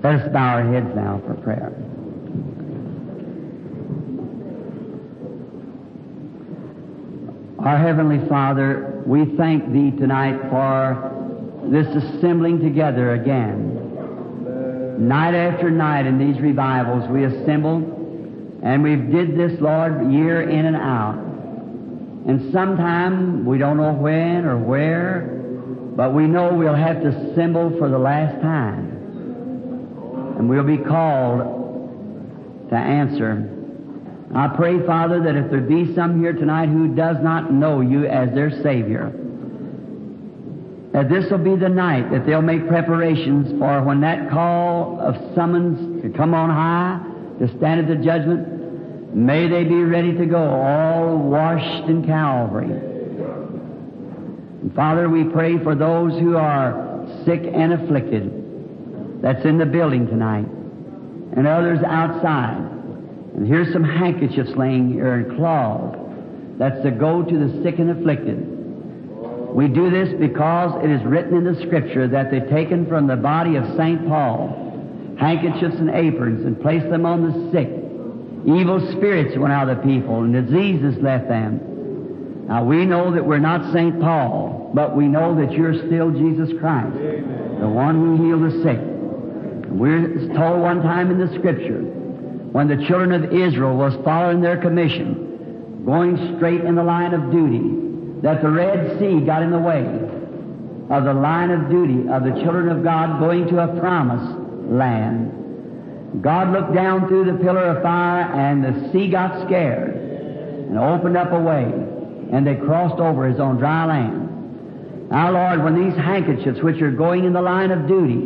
Let us bow our heads now for prayer. Our Heavenly Father, we thank Thee tonight for this assembling together again. Night after night in these revivals we assemble, and we've did this, Lord, year in and out. And sometime, we don't know when or where, but we know we'll have to assemble for the last time. And we'll be called to answer. I pray, Father, that if there be some here tonight who does not know You as their Savior, that this will be the night that they'll make preparations for when that call of summons to come on high, to stand at the judgment, may they be ready to go, all washed in Calvary. And Father, we pray for those who are sick and afflicted that's in the building tonight, and others outside. And here's some handkerchiefs laying here and cloths. That's to go to the sick and afflicted. We do this because it is written in the Scripture that they're taken from the body of St. Paul, handkerchiefs and aprons, and placed them on the sick. Evil spirits went out of the people, and diseases left them. Now we know that we're not St. Paul, but we know that You're still Jesus Christ, the one who healed the sick. And we're told one time in the Scripture, when the children of Israel was following their commission, going straight in the line of duty, that the Red Sea got in the way of the line of duty of the children of God going to a promised land. God looked down through the pillar of fire, and the sea got scared and opened up a way, and they crossed over as on dry land. Now, Lord, when these handkerchiefs, which are going in the line of duty,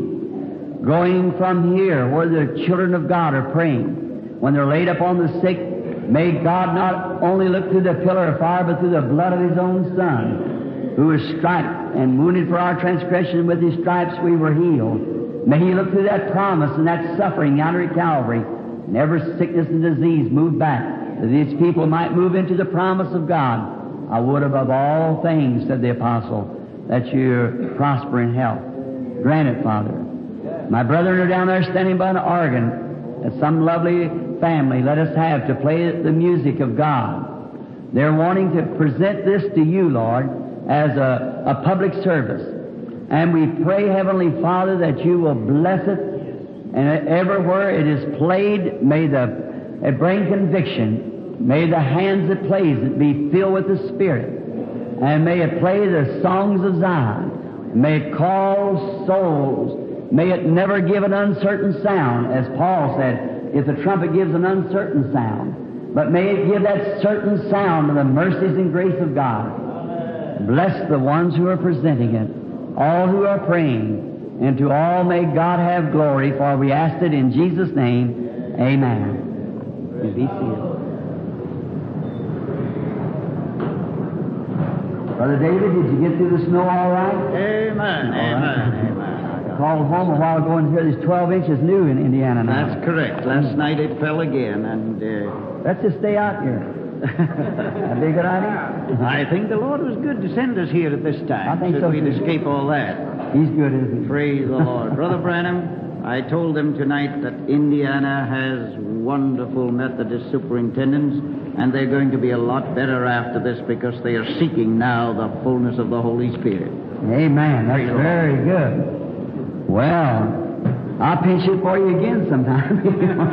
going from here where the children of God are praying, when they're laid upon the sick, may God not only look through the pillar of fire, but through the blood of His own Son, who was striped and wounded for our transgression. With His stripes we were healed. May He look through that promise and that suffering yonder at Calvary, and every sickness and disease move back, that these people might move into the promise of God. I would above all things, said the Apostle, that You prosper in health. Grant it, Father. My brethren are down there standing by an organ that some lovely family let us have to play the music of God. They're wanting to present this to You, Lord, as a public service. And we pray, Heavenly Father, that You will bless it, and everywhere it is played, may it bring conviction. May the hands that plays it be filled with the Spirit, and may it play the songs of Zion. May it call souls. May it never give an uncertain sound, as Paul said, if the trumpet gives an uncertain sound. But may it give that certain sound of the mercies and grace of God. Bless the ones who are presenting it, all who are praying, and to all may God have glory, for we ask it in Jesus' name. Amen. You be seated. Brother David, did you get through the snow all right? Amen. Amen. I called home a while ago and heard there's 12 inches new in Indiana now. That's correct. Last night it fell again, and let's just stay out here. That'd be a good idea. I think the Lord was good to send us here at this time. I think so, we'd too. escape all that. He's good, isn't He? Praise the Lord. Brother Branham, I told them tonight that Indiana has wonderful Methodist superintendents, and they're going to be a lot better after this because they are seeking now the fullness of the Holy Spirit. Amen. That's very good. Well, I'll pinch it for you again sometime.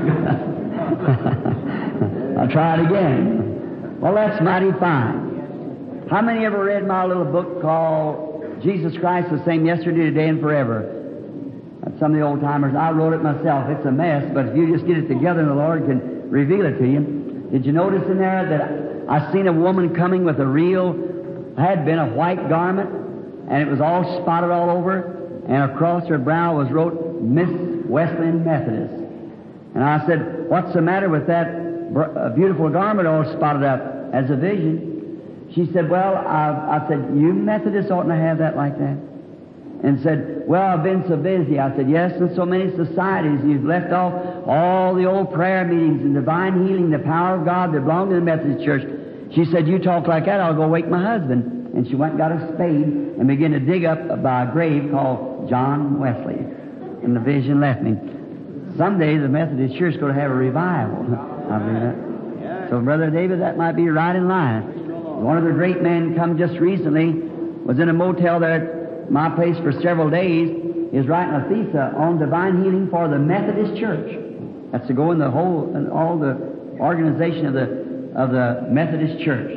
I'll try it again. Well, that's mighty fine. How many ever read my little book called Jesus Christ the Same Yesterday, Today, and Forever? That's some of the old-timers. I wrote it myself. It's a mess, but if you just get it together and the Lord can reveal it to you. Did you notice in there that I seen a woman coming with had been a white garment, and it was all spotted all over, and across her brow was wrote, Miss Wesleyan Methodist. And I said, what's the matter with that beautiful garment all spotted up as a vision? She said, well, I said, you Methodists oughtn't to have that like that. And said, well, I've been so busy. I said, yes, in so many societies. You've left off all the old prayer meetings and divine healing, the power of God that belong to the Methodist Church. She said, you talk like that, I'll go wake my husband. And she went and got a spade and began to dig up by a grave called John Wesley. And the vision left me. someday the Methodist Church is going to have a revival. I believe that. So, Brother David, that might be right in line. One of the great men come just recently, was in a motel there at my place for several days, is writing a thesis on divine healing for the Methodist Church. That's to go in the whole, and all the organization of the Methodist Church.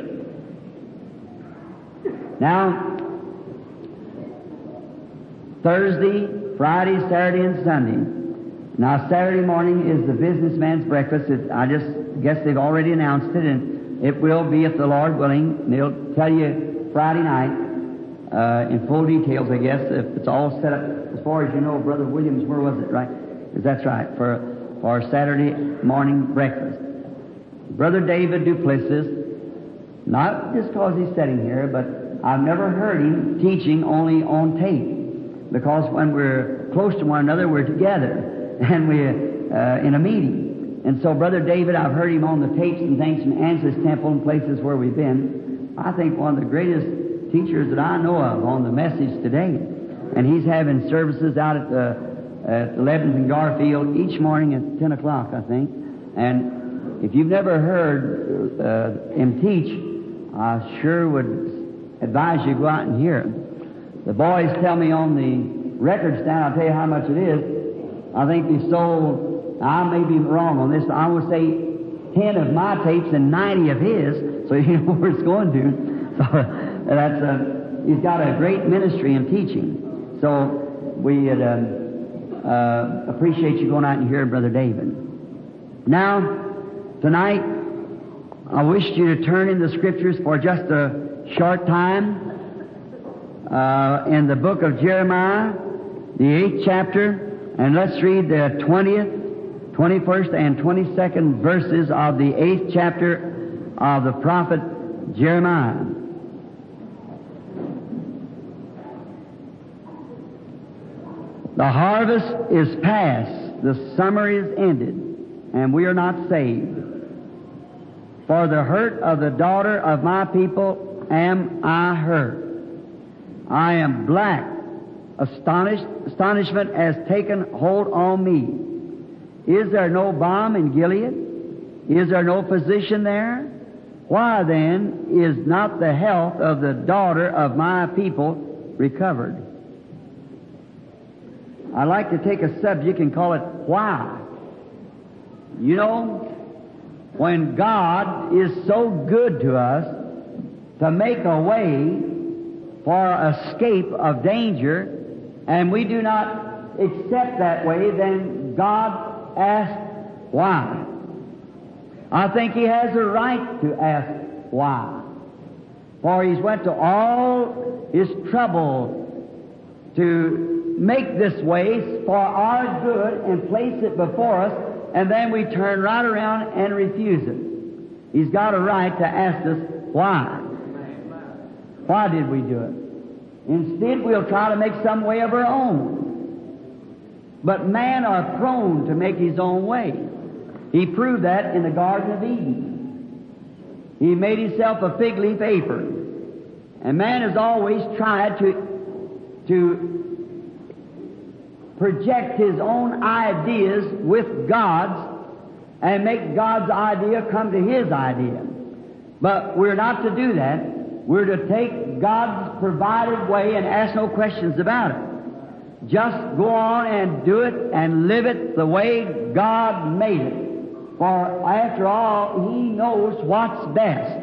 Now, Thursday, Friday, Saturday, and Sunday. Now, Saturday morning is the businessman's breakfast. I just guess they've already announced it, and it will be, if the Lord willing. And they'll tell you Friday night in full details, I guess, if it's all set up. As far as you know, Brother Williams, where was it, right? That's right, for Saturday morning breakfast. Brother David Duplessis, not just because he's sitting here, but I've never heard him teaching only on tape. Because when we're close to one another, we're together, and we're in a meeting. And so, Brother David, I've heard him on the tapes and things from Ansel's Temple and places where we've been. I think one of the greatest teachers that I know of on the message today. And he's having services out at 11th and Garfield each morning at 10 o'clock, I think. And if you've never heard him teach, I sure would advise you to go out and hear him. The boys tell me on the record stand, I'll tell you how much it is. I think they sold, I may be wrong on this, I would say 10 of my tapes and 90 of his, so you know where it's going to. So that's he's got a great ministry in teaching. So we appreciate you going out and hearing Brother David. Now, tonight, I wish you to turn in the Scriptures for just a short time. In the book of Jeremiah, the 8th chapter, and let's read the 20th, 21st, and 22nd verses of the 8th chapter of the prophet Jeremiah. The harvest is past, the summer is ended, and we are not saved. For the hurt of the daughter of my people am I hurt. I am black. Astonishment has taken hold on me. Is there no balm in Gilead? Is there no physician there? Why then is not the health of the daughter of my people recovered? I like to take a subject and call it why. You know, when God is so good to us to make a way for escape of danger, and we do not accept that way, then God asks why. I think He has a right to ask why. For He's went to all His trouble to make this way for our good and place it before us, and then we turn right around and refuse it. He's got a right to ask us why. Why did we do it? Instead, we'll try to make some way of our own. But man are prone to make his own way. He proved that in the Garden of Eden. He made himself a fig leaf apron. And man has always tried to project his own ideas with God's and make God's idea come to his idea. But we're not to do that. We're to take God's provided way and ask no questions about it. Just go on and do it and live it the way God made it. For after all, He knows what's best.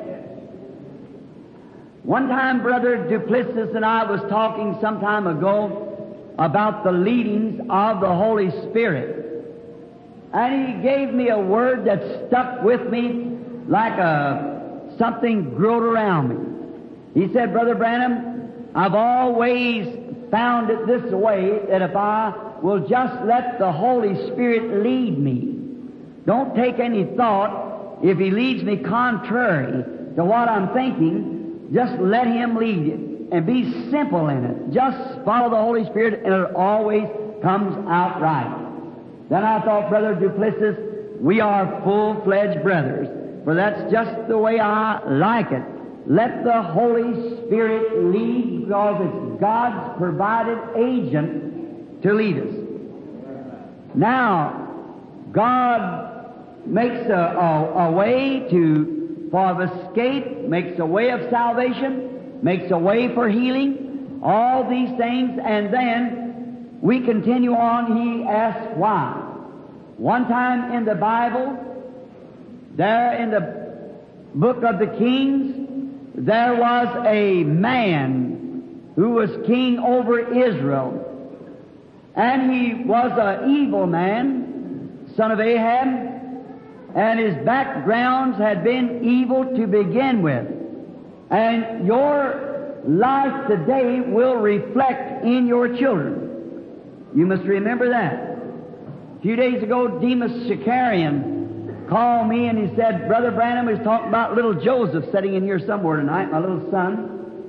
One time, Brother Duplessis and I was talking some time ago about the leadings of the Holy Spirit. And he gave me a word that stuck with me like something growed around me. He said, Brother Branham, I've always found it this way, that if I will just let the Holy Spirit lead me, don't take any thought if He leads me contrary to what I'm thinking, just let Him lead it and be simple in it. Just follow the Holy Spirit and it always comes out right. Then I thought, Brother Duplessis, we are full-fledged brothers, for that's just the way I like it. Let the Holy Spirit lead, because it's God's provided agent to lead us. Now, God makes a way for escape, makes a way of salvation, makes a way for healing, all these things, and then we continue on. He asks why. One time in the Bible, there in the book of the Kings, there was a man who was king over Israel. And he was an evil man, son of Ahab, and his backgrounds had been evil to begin with. And your life today will reflect in your children. You must remember that. A few days ago, Demas Shakarian called me and he said, Brother Branham was talking about little Joseph sitting in here somewhere tonight, my little son.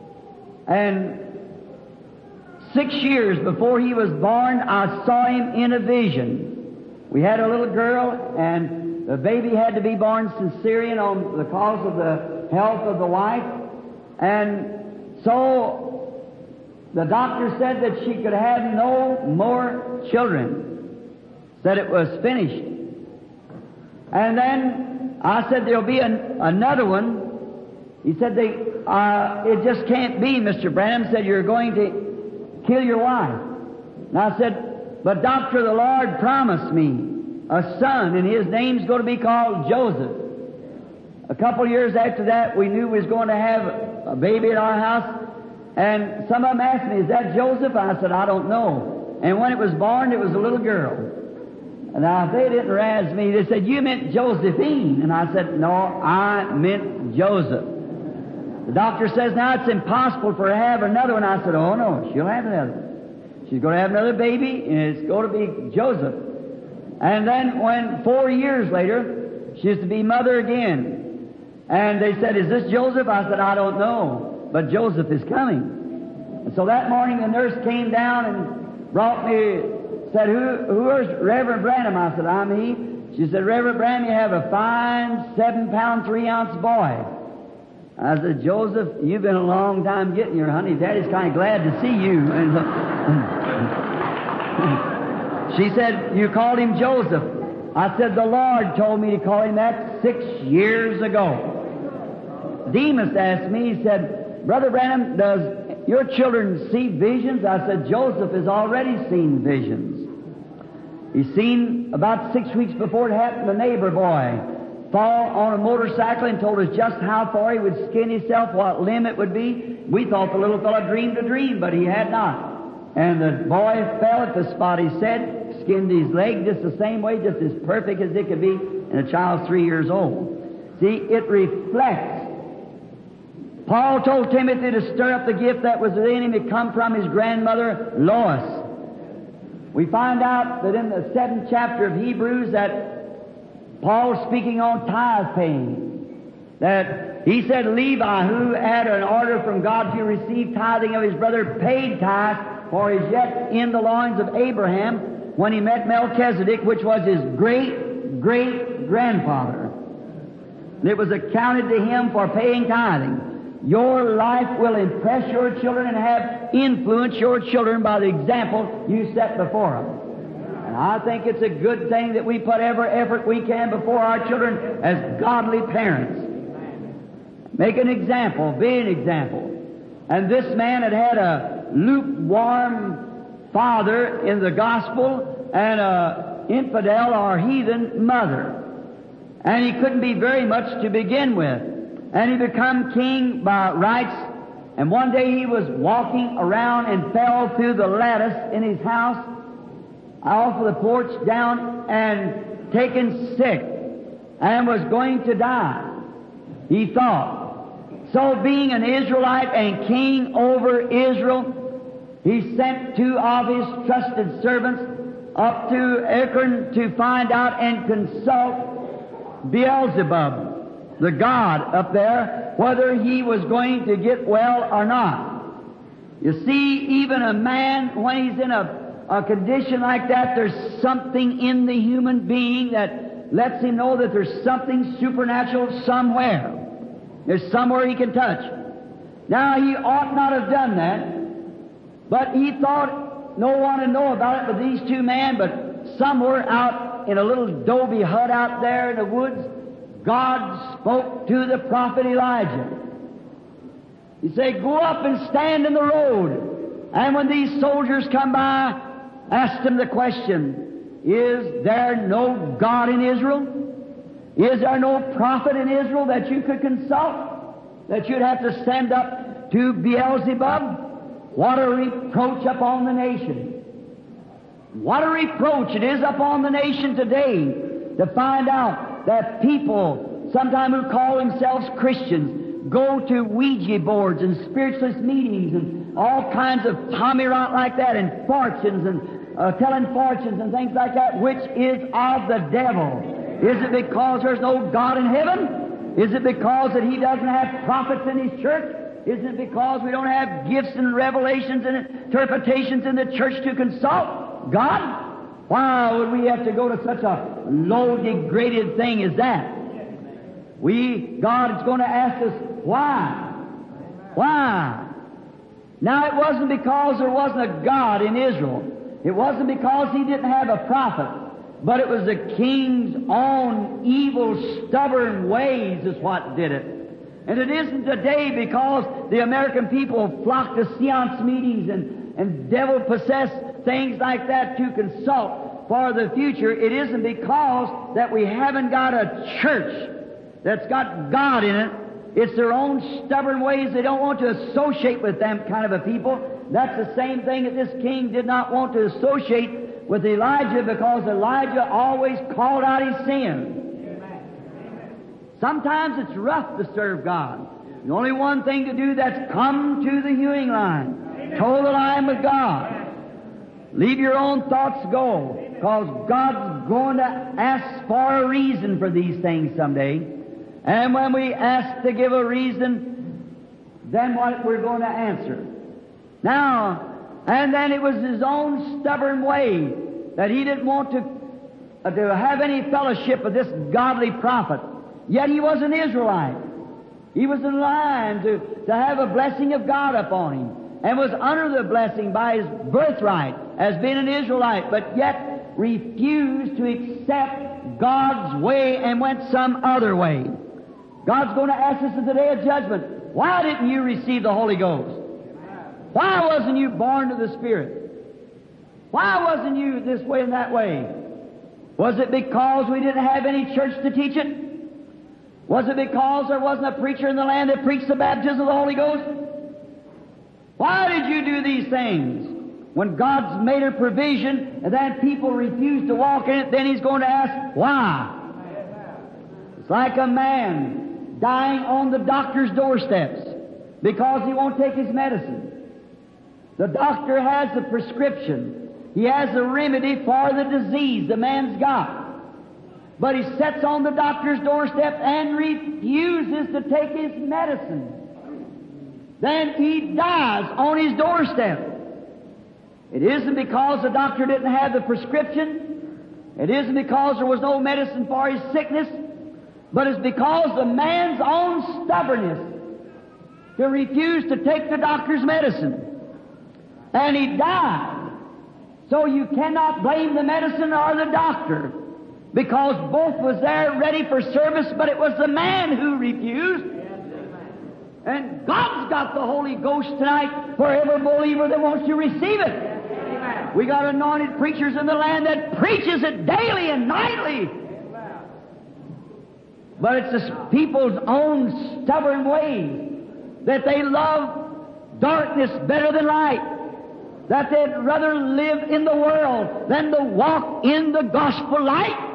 And 6 years before he was born, I saw him in a vision. We had a little girl, and the baby had to be born cesarean on the cause of the health of the wife. And so the doctor said that she could have no more children, that it was finished. And then I said, there'll be another one. He said, it just can't be, Mr. Branham. Said, you're going to kill your wife. And I said, but Doctor, the Lord promised me a son, and his name's going to be called Joseph. A couple years after that, we knew we was going to have a baby at our house, and some of them asked me, is that Joseph? I said, I don't know. And when it was born, it was a little girl. And now, if they didn't razz me, they said, you meant Josephine. And I said, no, I meant Joseph. The doctor says, now it's impossible for her to have another one. I said, oh no, she'll have another one. She's going to have another baby, and it's going to be Joseph. And then when 4 years later, she's to be mother again. And they said, is this Joseph? I said, I don't know, but Joseph is coming. And so that morning the nurse came down and brought me, said, who is Reverend Branham? I said, I'm he. She said, Reverend Branham, you have a fine 7-pound, 3-ounce boy. I said, Joseph, you've been a long time getting here, honey. Daddy's kind of glad to see you. And she said, you called him Joseph. I said, the Lord told me to call him that 6 years ago. Demas asked me, he said, Brother Branham, does your children see visions? I said, Joseph has already seen visions. He's seen about 6 weeks before it happened, the neighbor boy fall on a motorcycle and told us just how far he would skin himself, what limb it would be. We thought the little fellow dreamed a dream, but he had not. And the boy fell at the spot, he said, skinned his leg just the same way, just as perfect as it could be, and the child's 3 years old. See, it reflects. Paul told Timothy to stir up the gift that was within him. It come from his grandmother, Lois. We find out that in the 7th chapter of Hebrews that Paul, speaking on tithe paying, that he said Levi, who had an order from God to receive tithing of his brother, paid tithe, for he is yet in the loins of Abraham when he met Melchizedek, which was his great-great-grandfather. It was accounted to him for paying tithing. Your life will impress your children and have influence your children by the example you set before them. And I think it's a good thing that we put every effort we can before our children as godly parents. Make an example, be an example. And this man had had a lukewarm father in the gospel and a infidel or heathen mother. And he couldn't be very much to begin with. And he become king by rights. And one day he was walking around and fell through the lattice in his house, off of the porch down, and taken sick, and was going to die, he thought. So being an Israelite and king over Israel, he sent 2 of his trusted servants up to Ekron to find out and consult Beelzebub, the god up there, whether he was going to get well or not. You see, even a man, when he's in a condition like that, there's something in the human being that lets him know that there's something supernatural somewhere. There's somewhere he can touch. Now, he ought not have done that, but he thought no one would know about it but these 2 men, but somewhere out up in a little adobe hut out there in the woods, God spoke to the prophet Elijah. He said, go up and stand in the road. And when these soldiers come by, asked him the question, is there no God in Israel? Is there no prophet in Israel that you could consult? That you'd have to stand up to Beelzebub? What a reproach upon the nation. What a reproach it is upon the nation today to find out that people, sometimes who call themselves Christians, go to Ouija boards and spiritualist meetings and all kinds of tommy-rot like that, and fortunes and telling fortunes and things like that, which is of the devil. Is it because there's no God in heaven? Is it because that He doesn't have prophets in His church? Isn't it because we don't have gifts and revelations and interpretations in the church to consult God? Why would we have to go to such a low, degraded thing as that? God is going to ask us, why? Why? Now, it wasn't because there wasn't a God in Israel. It wasn't because He didn't have a prophet. But it was the king's own evil, stubborn ways is what did it. And it isn't today because the American people flock to seance meetings and devil-possessed things like that to consult for the future. It isn't because that we haven't got a church that's got God in it. It's their own stubborn ways. They don't want to associate with them kind of a people. That's the same thing that this king did not want to associate with Elijah, because Elijah always called out his sin. Sometimes it's rough to serve God. The only one thing to do, that's come to the hewing line. Toe the line with God. Leave your own thoughts go, because God's going to ask for a reason for these things someday. And when we ask to give a reason, then what we're going to answer. Now, and then it was his own stubborn way that he didn't want to have any fellowship with this godly prophet. Yet he was an Israelite. He was in line to have a blessing of God upon him, and was under the blessing by his birthright as being an Israelite, but yet refused to accept God's way and went some other way. God's going to ask us at the day of judgment, why didn't you receive the Holy Ghost? Why wasn't you born to the Spirit? Why wasn't you this way and that way? Was it because we didn't have any church to teach it? Was it because there wasn't a preacher in the land that preached the baptism of the Holy Ghost? Why did you do these things? When God's made a provision and then people refuse to walk in it, then He's going to ask, why? It's like a man dying on the doctor's doorsteps because he won't take his medicine. The doctor has the prescription. He has the remedy for the disease the man's got. But he sits on the doctor's doorstep and refuses to take his medicine. Then he dies on his doorstep. It isn't because the doctor didn't have the prescription. It isn't because there was no medicine for his sickness. But it's because the man's own stubbornness to refuse to take the doctor's medicine. And he died. So you cannot blame the medicine or the doctor, because both was there ready for service, but it was the man who refused. And God's got the Holy Ghost tonight for every believer that wants to receive it. We got anointed preachers in the land that preaches it daily and nightly. But it's the people's own stubborn ways that they love darkness better than light, that they'd rather live in the world than to walk in the gospel light.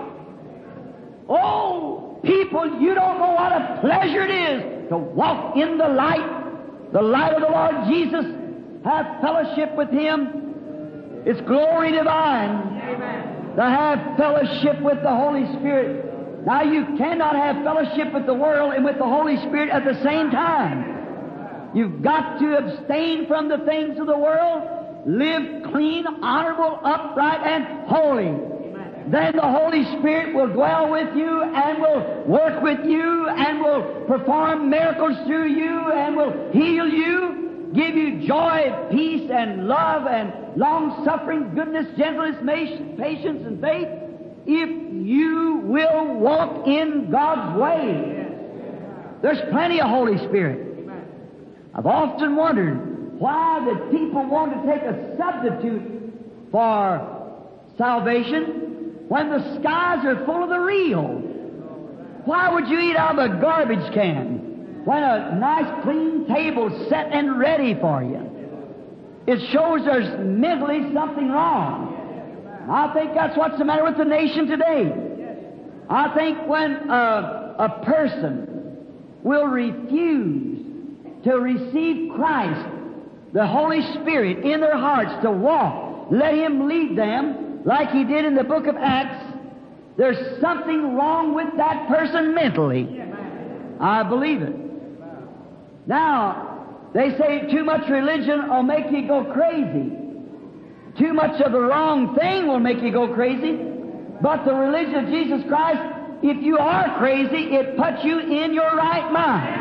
Oh, people, you don't know what a pleasure it is to walk in the light of the Lord Jesus, have fellowship with Him. It's glory divine. Amen. To have fellowship with the Holy Spirit. Now, you cannot have fellowship with the world and with the Holy Spirit at the same time. You've got to abstain from the things of the world, live clean, honorable, upright, and holy. Then the Holy Spirit will dwell with you and will work with you and will perform miracles through you and will heal you, give you joy, peace, and love, and long-suffering, goodness, gentleness, patience, and faith. if you will walk in God's way. There's plenty of Holy Spirit. I've often wondered why the people want to take a substitute for salvation when the skies are full of the real. Why would you eat out of a garbage can when a nice clean table's set and ready for you? It shows there's mentally something wrong. I think that's what's the matter with the nation today. I think when a person will refuse to receive Christ, the Holy Spirit, in their hearts to walk, let Him lead them like He did in the book of Acts, there's something wrong with that person mentally. I believe it. Now, they say too much religion will make you go crazy. Too much of the wrong thing will make you go crazy. But the religion of Jesus Christ, if you are crazy, it puts you in your right mind.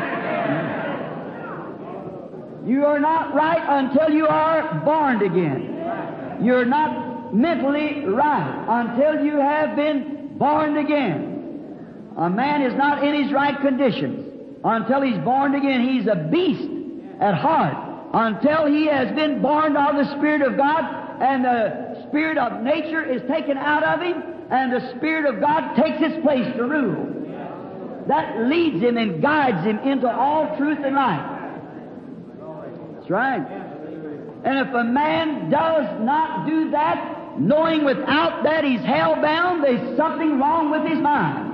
You are not right until you are born again. You're not mentally right until you have been born again. A man is not in his right conditions until he's born again. He's a beast at heart until he has been born of the Spirit of God, and the spirit of nature is taken out of him, and the Spirit of God takes its place to rule. That leads him and guides him into all truth and light. That's right. And if a man does not do that, knowing without that he's hell-bound, there's something wrong with his mind.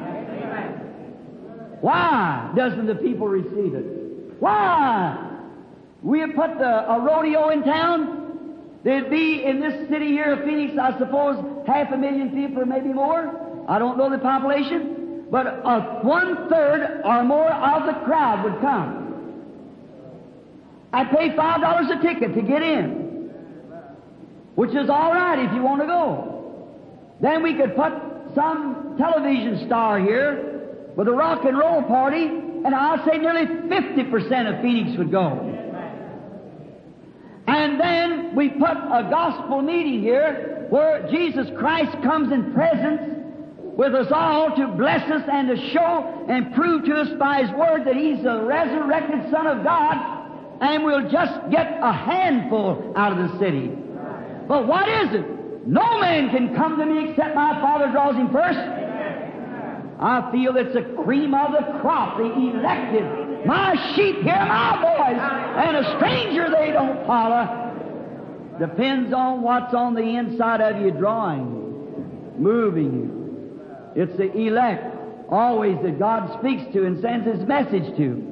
Why doesn't the people receive it? Why? We have put a rodeo in town. There'd be in this city here of Phoenix, I suppose, 500,000 people or maybe more. I don't know the population. But 1/3 or more of the crowd would come. I'd pay $5 a ticket to get in, which is all right if you want to go. Then we could put some television star here with a rock and roll party, and I'll say nearly 50% of Phoenix would go. And then we put a gospel meeting here where Jesus Christ comes in presence with us all to bless us and to show and prove to us by His Word that He's the resurrected Son of God, and we'll just get a handful out of the city. But what is it? No man can come to me except my Father draws him first. I feel it's the cream of the crop, the elected. My sheep hear my voice, and a stranger they don't follow. Depends on what's on the inside of you drawing you, moving you. It's the elect, always, that God speaks to and sends His message to.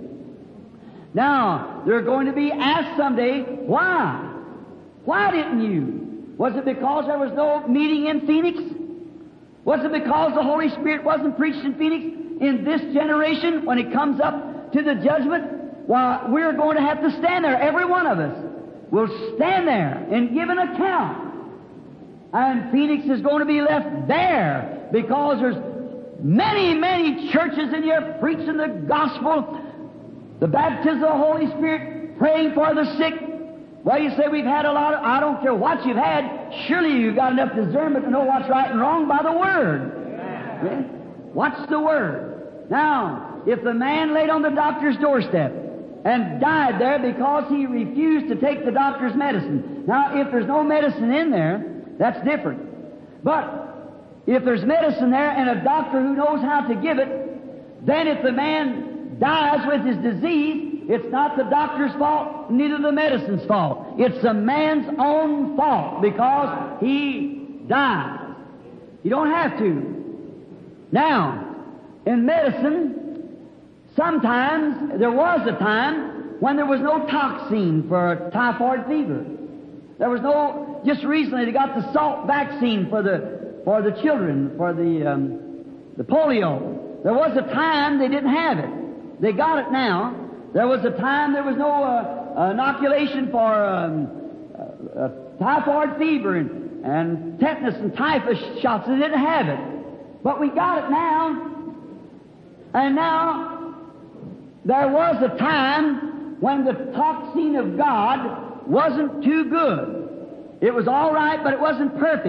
Now, they're going to be asked someday, why? Why didn't you? Was it because there was no meeting in Phoenix? Was it because the Holy Spirit wasn't preached in Phoenix? In this generation, when it comes up to the judgment, why, we're going to have to stand there, every one of us. We'll stand there and give an account. And Phoenix is going to be left there because there's many, many churches in here preaching the gospel, the baptism of the Holy Spirit, praying for the sick. Well, you say we've had a lot of, I don't care what you've had, surely you've got enough discernment to know what's right and wrong by the Word. Okay? What's the Word? Now, if the man laid on the doctor's doorstep and died there because he refused to take the doctor's medicine. Now, if there's no medicine in there, that's different. But if there's medicine there and a doctor who knows how to give it, then if the man dies with his disease, it's not the doctor's fault, neither the medicine's fault. It's the man's own fault because he died. You don't have to. Now, in medicine, sometimes there was a time when there was no toxin for typhoid fever. There was no. Just recently, they got the salt vaccine for the children for the polio. There was a time they didn't have it. They got it now. There was a time there was no inoculation for typhoid fever and tetanus and typhus shots. They didn't have it. But we got it now. And now, there was a time when the toxin of God wasn't too good. It was all right, but it wasn't perfect.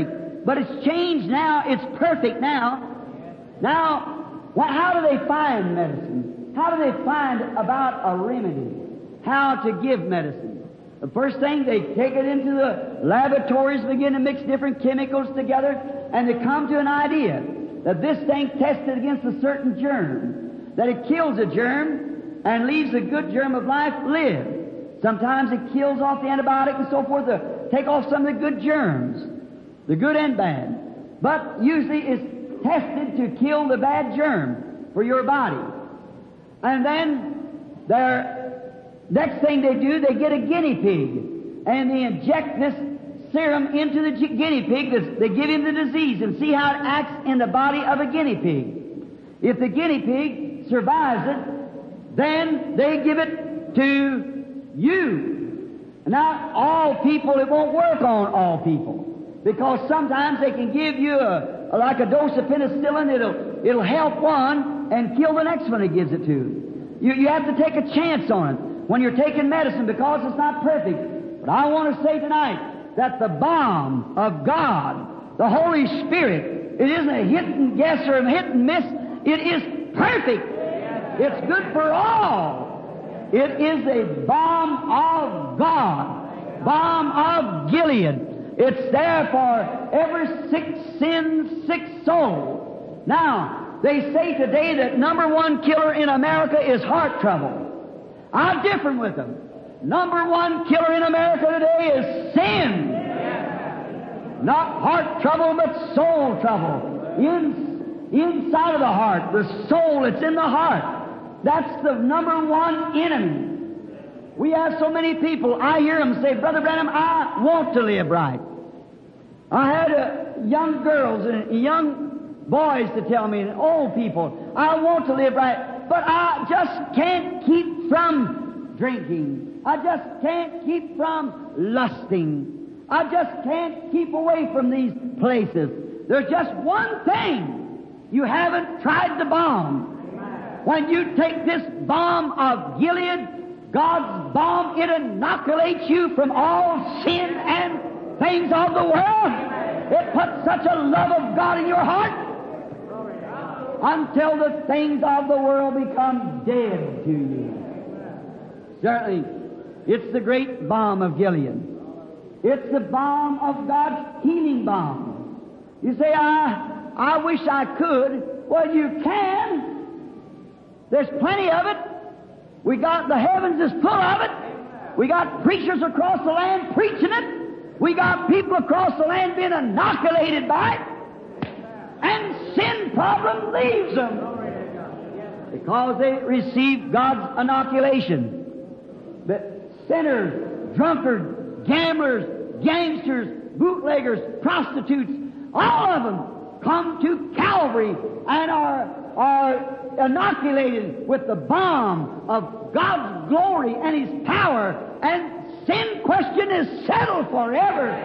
but it's changed now. It's perfect now. Now, how do they find medicine? How do they find about a remedy? How to give medicine? The first thing, they take it into the laboratories, begin to mix different chemicals together, and they come to an idea that this thing tested against a certain germ, that it kills a germ and leaves a good germ of life live. Sometimes it kills off the antibiotic and so forth to take off some of the good germs, the good and bad. But usually it's tested to kill the bad germ for your body. And then next thing they do, they get a guinea pig and they inject this serum into the guinea pig. They give him the disease and see how it acts in the body of a guinea pig. If the guinea pig survives it, then they give it to you. Now, all people, it won't work on all people, because sometimes they can give you like a dose of penicillin. It'll help one and kill the next one it gives it to. You have to take a chance on it when you're taking medicine, because it's not perfect. But I want to say tonight that the balm of God, the Holy Spirit, it isn't a hit and guess or a hit and miss. It is perfect. It's good for all. It is a balm of God, balm of Gilead. It's there for every sick soul. Now, they say today that number one killer in America is heart trouble. I'm different with them. Number one killer in America today is sin. Not heart trouble, but soul trouble. Inside of the heart, the soul, it's in the heart. That's the number one enemy. We have so many people, I hear them say, Brother Branham, I want to live right. I had young girls and young boys to tell me, and old people, I want to live right, but I just can't keep from drinking. I just can't keep from lusting. I just can't keep away from these places. There's just one thing. You haven't tried the balm. When you take this balm of Gilead, God's balm, it inoculates you from all sin and things of the world. It puts such a love of God in your heart until the things of the world become dead to you. Certainly, it's the great balm of Gilead. It's the balm of God's healing balm. You say, I wish I could. Well, you can. There's plenty of it. We got the heavens is full of it. We got preachers across the land preaching it. We got people across the land being inoculated by it. And sin problem leaves them because they receive God's inoculation. But sinners, drunkards, gamblers, gangsters, bootleggers, prostitutes, all of them come to Calvary and are inoculated with the balm of God's glory and His power, and sin question is settled forever.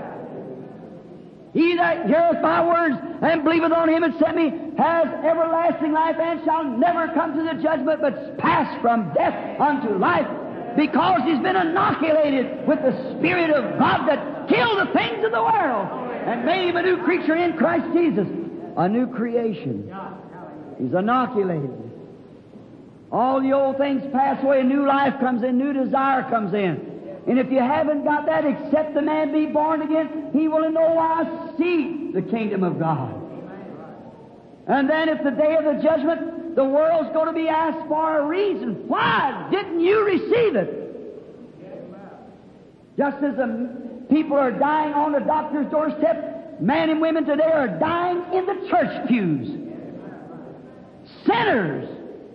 He that heareth my words and believeth on Him that sent me has everlasting life and shall never come to the judgment, but pass from death unto life, because he's been inoculated with the Spirit of God that killed the things of the world and made him a new creature in Christ Jesus, a new creation. He's inoculated. All the old things pass away, a new life comes in, new desire comes in. And if you haven't got that, except the man be born again, he will in no wise see the kingdom of God. And then at the day of the judgment, the world's going to be asked for a reason. Why didn't you receive it? Just as the people are dying on the doctor's doorstep, men and women today are dying in the church pews. Sinners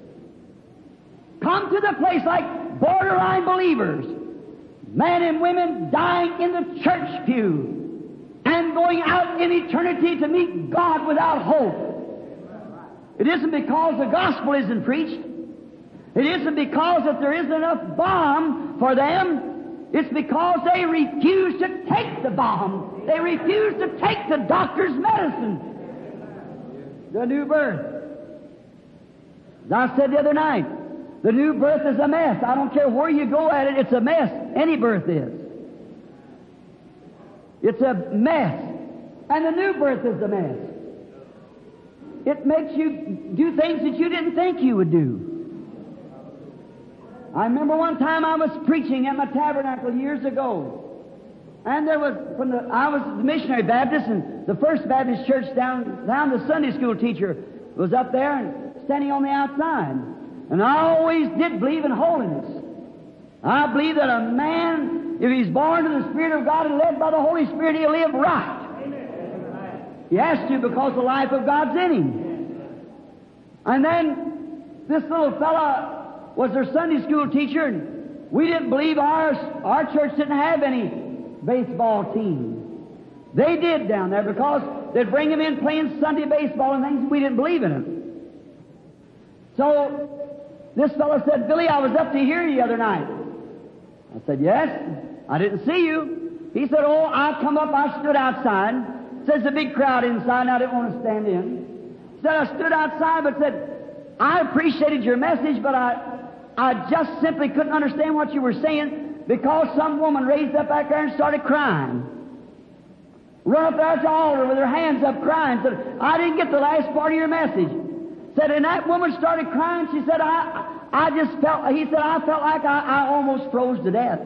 come to the place like borderline believers. Men and women dying in the church pew and going out in eternity to meet God without hope. It isn't because the gospel isn't preached. It isn't because that there isn't enough balm for them. It's because they refuse to take the balm. They refuse to take the doctor's medicine. The new birth. As I said the other night, the new birth is a mess. I don't care where you go at it, it's a mess. Any birth is. It's a mess. And the new birth is a mess. It makes you do things that you didn't think you would do. I remember one time I was preaching at my tabernacle years ago. And I was the missionary Baptist, and the First Baptist Church down the Sunday school teacher was up there and standing on the outside. And I always did believe in holiness. I believe that a man, if he's born to the Spirit of God and led by the Holy Spirit, he'll live right. He has to, because the life of God's in him. And then this little fella was their Sunday school teacher, and we didn't believe our church didn't have any baseball team. They did down there, because they'd bring him in playing Sunday baseball and things. We didn't believe in it. So this fellow said, "Billy, I was up to hear you the other night." I said, "Yes." "I didn't see you." He said, "Oh, I come up, I stood outside." Says a big crowd inside, and I didn't want to stand in. Said I stood outside, but said, "I appreciated your message, but I just simply couldn't understand what you were saying, because some woman raised up back there and started crying. Run up there at the altar with her hands up crying." Said, "I didn't get the last part of your message." Said, and that woman started crying. She said, I just felt, he said, "I felt like I almost froze to death."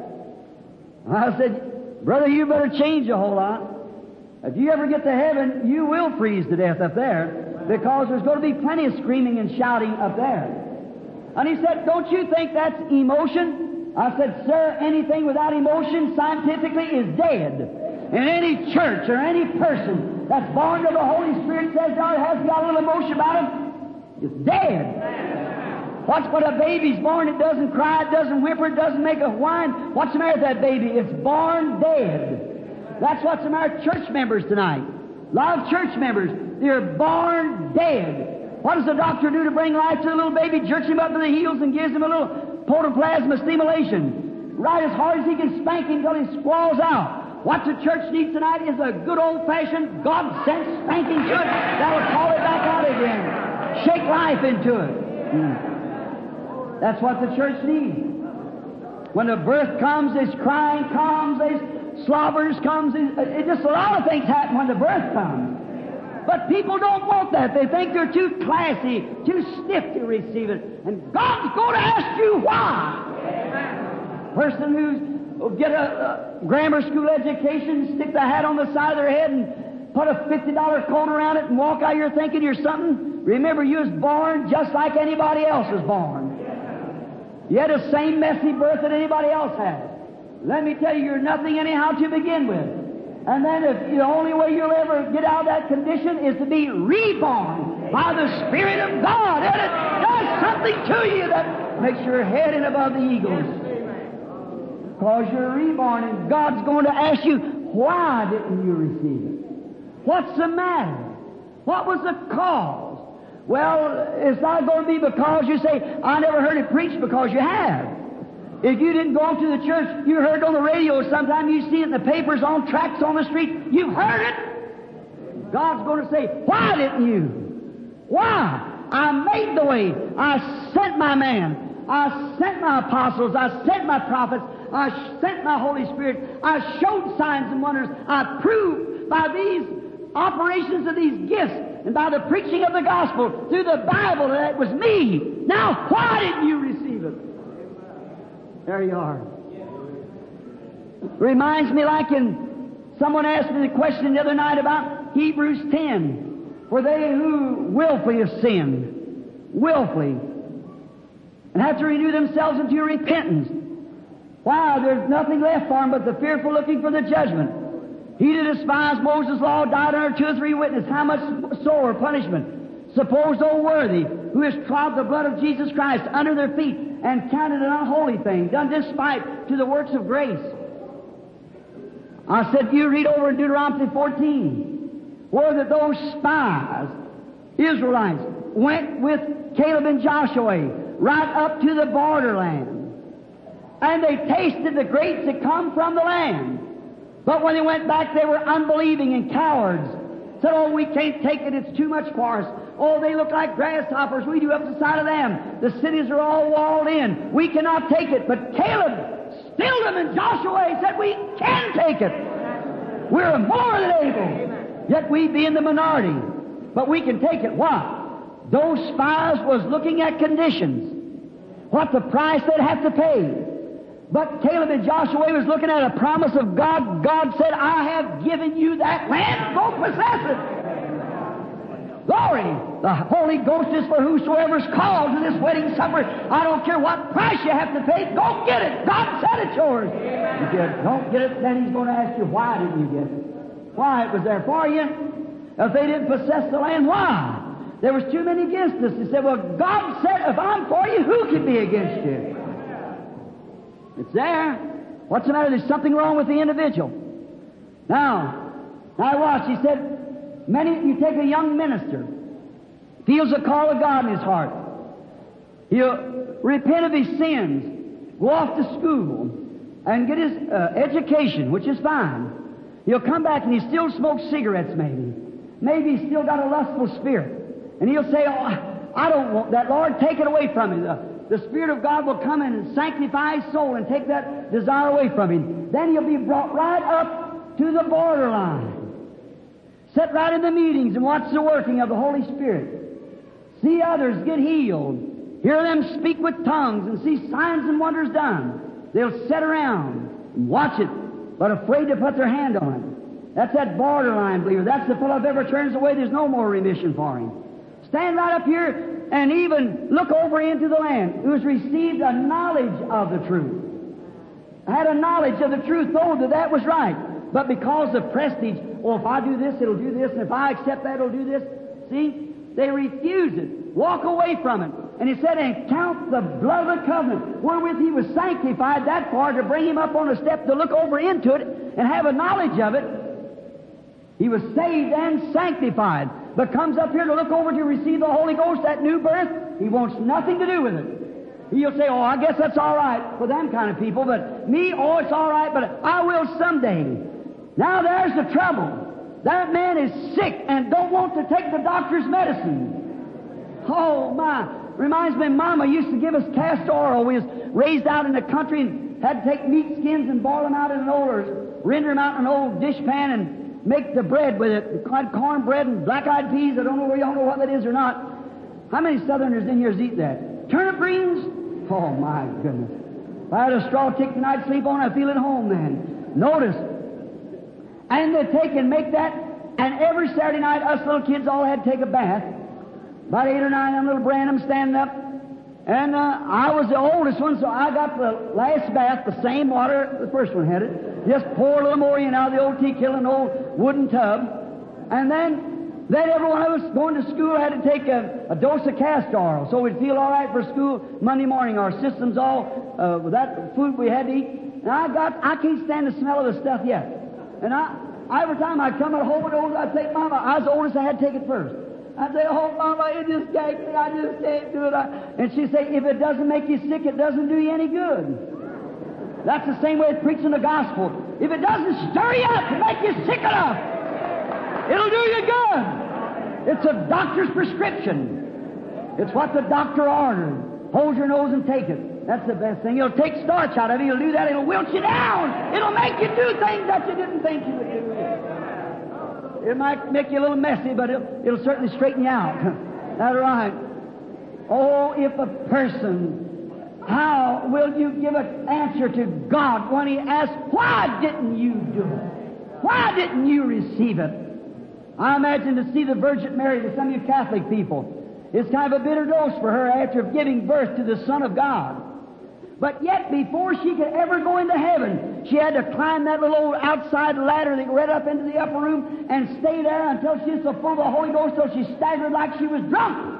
I said, "Brother, you better change a whole lot. If you ever get to heaven, you will freeze to death up there, because there's going to be plenty of screaming and shouting up there." And he said, "Don't you think that's emotion?" I said, "Sir, anything without emotion scientifically is dead. And any church or any person that's born of the Holy Spirit says God has got a little emotion about him, it's dead. Watch, when a baby's born, it doesn't cry, it doesn't whimper, it doesn't make a whine. What's the matter with that baby? It's born dead. That's what's the matter with church members tonight. A lot of church members, they're born dead. What does the doctor do to bring life to the little baby? Jerks him up to the heels and gives him a little protoplasma stimulation. Right as hard as he can spank him until he squalls out. What the church needs tonight is a good old-fashioned, God-sent spanking to it that'll call it back out again. Shake life into it. That's what the church needs. When the birth comes, there's crying comes, there's slobbers comes. It just a lot of things happen when the birth comes. But people don't want that. They think they're too classy, too stiff to receive it. And God's going to ask you why. Person who's get a grammar school education, stick the hat on the side of their head and put a $50 coat around it and walk out here thinking you're something. Remember, you was born just like anybody else was born. You had the same messy birth that anybody else had. Let me tell you, you're nothing anyhow to begin with. And then the only way you'll ever get out of that condition is to be reborn by the Spirit of God. And it does something to you that makes your head and above the eagles. Because you're reborn, and God's going to ask you, why didn't you receive it? What's the matter? What was the cause? Well, it's not going to be because you say, "I never heard it preached," because you have. If you didn't go to the church, you heard it on the radio sometime, you see it in the papers, on tracts on the street, you've heard it. God's going to say, why didn't you? Why? I made the way. I sent my man. I sent my apostles. I sent my prophets. I sent my Holy Spirit. I showed signs and wonders. I proved by these operations of these gifts and by the preaching of the gospel through the Bible that it was me. Now, why didn't you receive it? There you are. Reminds me like someone asked me the question the other night about Hebrews 10. For they who willfully have sinned, willfully, and have to renew themselves into repentance. Why? There's nothing left for them but the fearful looking for the judgment. He that despised Moses' law died under 2 or 3 witnesses. How much sore punishment? Suppose, O worthy, who has trod the blood of Jesus Christ under their feet and counted an unholy thing, done despite to the works of grace. I said, you read over in Deuteronomy 14, where that those spies, Israelites, went with Caleb and Joshua right up to the borderland. And they tasted the grapes that come from the land. But when they went back, they were unbelieving and cowards. Said, "Oh, we can't take it. It's too much for us. Oh, they look like grasshoppers. We do up the side of them. The cities are all walled in. We cannot take it." But Caleb stilled them, and Joshua said, "We can take it. We're more than able." Yet we be in the minority. But we can take it. Why? Those spies was looking at conditions. What the price they'd have to pay. But Caleb and Joshua was looking at a promise of God. God said, I have given you that land. Go possess it. Glory! The Holy Ghost is for whosoever's called to this wedding supper. I don't care what price you have to pay. Go get it. God said it's yours. If you don't get it, then He's going to ask you, why didn't you get it? Why? It was there for you. If they didn't possess the land, why? There was too many against us. He said, well, God said, if I'm for you, who can be against you? It's there. What's the matter? There's something wrong with the individual. Now watch. He said, you take a young minister, feels the call of God in his heart. He'll repent of his sins, go off to school, and get his education, which is fine. He'll come back and he still smokes cigarettes, maybe. Maybe he's still got a lustful spirit. And he'll say, oh, I don't want that, Lord. Take it away from me. The Spirit of God will come in and sanctify his soul and take that desire away from him. Then he'll be brought right up to the borderline. Sit right in the meetings and watch the working of the Holy Spirit. See others get healed. Hear them speak with tongues and see signs and wonders done. They'll sit around and watch it, but afraid to put their hand on it. That's that borderline believer. That's the fellow who ever turns away, there's no more remission for him. Stand right up here and even look over into the land, who has received a knowledge of the truth. Had a knowledge of the truth, though that was right. But because of prestige, oh, if I do this, it'll do this, and if I accept that, it'll do this. See? They refuse it. Walk away from it. And he said, and count the blood of the covenant, wherewith he was sanctified that far to bring him up on a step to look over into it and have a knowledge of it. He was saved and sanctified. But comes up here to look over to receive the Holy Ghost, that new birth, he wants nothing to do with it. He'll say, oh, I guess that's all right for them kind of people, but me, oh, it's all right, but I will someday. Now there's the trouble. That man is sick and don't want to take the doctor's medicine. Oh, my. Reminds me, Mama used to give us castor oil. We was raised out in the country and had to take meat skins and boil them out in an old, or render them out in an old dish pan and make the bread with it. Cornbread and black-eyed peas. I don't know whether you all know what that is or not. How many Southerners in here eat that? Turnip greens? Oh, my goodness. If I had a straw tick tonight to sleep on, I'd feel at home then. Notice. And they take and make that, and every Saturday night, us little kids all had to take a bath. About 8 or 9 of them little Branham standing up. And I was the oldest one, so I got the last bath, the same water the first one had it. Just pour a little more in out of the old tea kettle in an old wooden tub. And then every one of us going to school had to take a dose of castor oil, so we'd feel all right for school Monday morning. Our systems all, with that food we had to eat. And I can't stand the smell of the stuff yet. And every time I'd come at home with those, I'd say, Mama, I was the oldest, I had to take it first. I'd say, oh, Mama, it just gags me, I just can't do it. And she'd say, if it doesn't make you sick, it doesn't do you any good. That's the same way with preaching the gospel. If it doesn't stir you up to make you sick enough, it'll do you good. It's a doctor's prescription. It's what the doctor ordered. Hold your nose and take it. That's the best thing. It'll take starch out of you. It'll do that. It'll wilt you down. It'll make you do things that you didn't think you would do. It might make you a little messy, but it'll certainly straighten you out. That's right. Oh, if a person, how will you give an answer to God when He asks, why didn't you do it? Why didn't you receive it? I imagine to see the Virgin Mary, to some of you Catholic people, it's kind of a bitter dose for her after giving birth to the Son of God. But yet, before she could ever go into heaven, she had to climb that little old outside ladder that led up into the upper room and stay there until she was so full of the Holy Ghost till she staggered like she was drunk.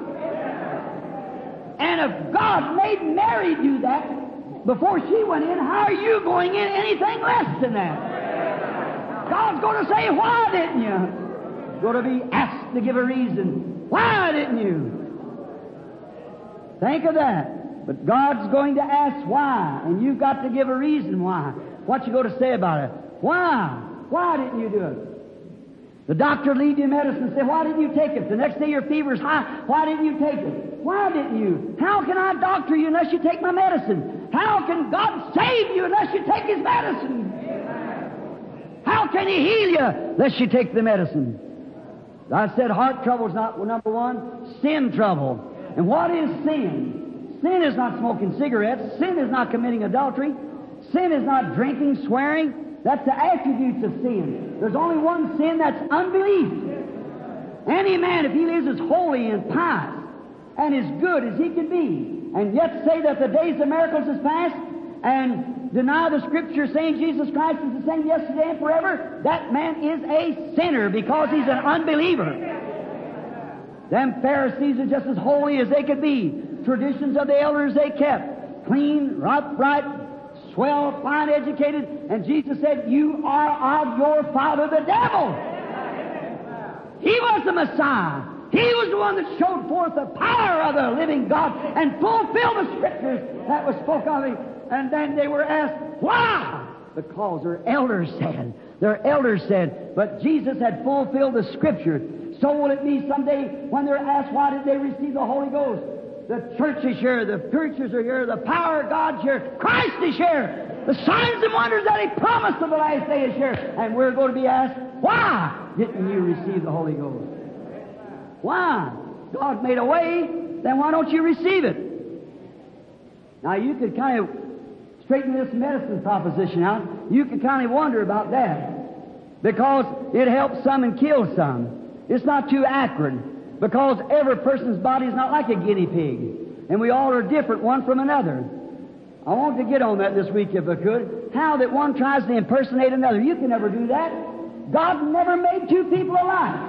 And if God made Mary do that before she went in, how are you going in anything less than that? God's going to say, why didn't you? Going to be asked to give a reason. Why didn't you? Think of that. But God's going to ask why, and you've got to give a reason why. What you going to say about it? Why? Why didn't you do it? The doctor leave you medicine and say, why didn't you take it? The next day your fever's high. Why didn't you take it? Why didn't you? How can I doctor you unless you take my medicine? How can God save you unless you take His medicine? How can He heal you unless you take the medicine? I said heart trouble is not number one, sin trouble. And what is sin? Sin is not smoking cigarettes. Sin is not committing adultery. Sin is not drinking, swearing. That's the attributes of sin. There's only one sin, that's unbelief. Any man, if he lives as holy and pious and as good as he can be, and yet say that the days of miracles is past, and deny the Scripture saying Jesus Christ is the same yesterday and forever, that man is a sinner because he's an unbeliever. Them Pharisees are just as holy as they could be. Traditions of the elders they kept. Clean, right, swell, fine educated. And Jesus said, you are of your father the devil. He was the Messiah. He was the one that showed forth the power of the living God and fulfilled the Scriptures that was spoken of him. And then they were asked, why? Because their elders said. But Jesus had fulfilled the Scripture. So will it be someday when they're asked, why did they receive the Holy Ghost? The church is here, the preachers are here, the power of God's here, Christ is here, the signs and wonders that He promised in the last day is here. And we're going to be asked, why didn't you receive the Holy Ghost? Why? God made a way, then why don't you receive it? Now you could kind of straighten this medicine proposition out. You could kind of wonder about that. Because it helps some and kills some. It's not too accurate. Because every person's body is not like a guinea pig. And we all are different one from another. I want to get on that this week if I could. How that one tries to impersonate another. You can never do that. God never made two people alike.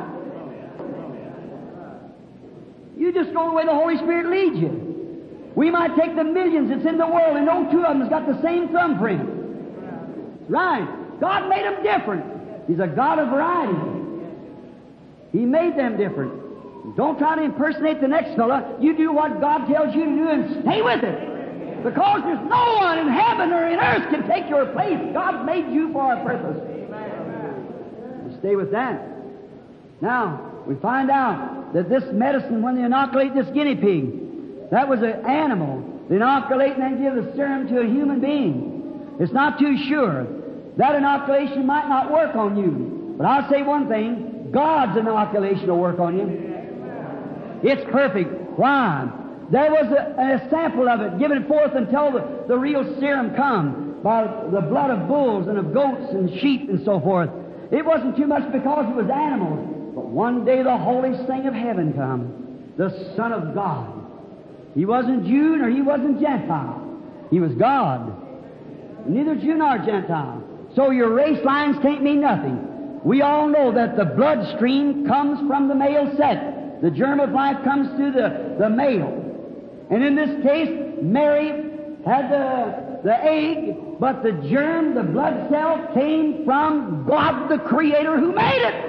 You just go the way the Holy Spirit leads you. We might take the millions that's in the world and no two of them has got the same thumbprint. Right. God made them different. He's a God of variety. He made them different. Don't try to impersonate the next fella. You do what God tells you to do and stay with it. Because there's no one in heaven or in earth can take your place. God made you for a purpose. You stay with that. Now, we find out that this medicine, when they inoculate this guinea pig, that was an animal. They inoculate and then give the serum to a human being. It's not too sure. That inoculation might not work on you. But I'll say one thing, God's inoculation will work on you. It's perfect. Why? There was a sample of it given forth until the real serum come by the blood of bulls and of goats and sheep and so forth. It wasn't too much because it was animals. But one day the holiest thing of heaven come, the Son of God. He wasn't Jew nor he wasn't Gentile. He was God. Neither Jew nor Gentile. So your race lines can't mean nothing. We all know that the bloodstream comes from the male sex. The germ of life comes through the male. And in this case, Mary had the egg, but the germ, the blood cell, came from God the Creator who made it.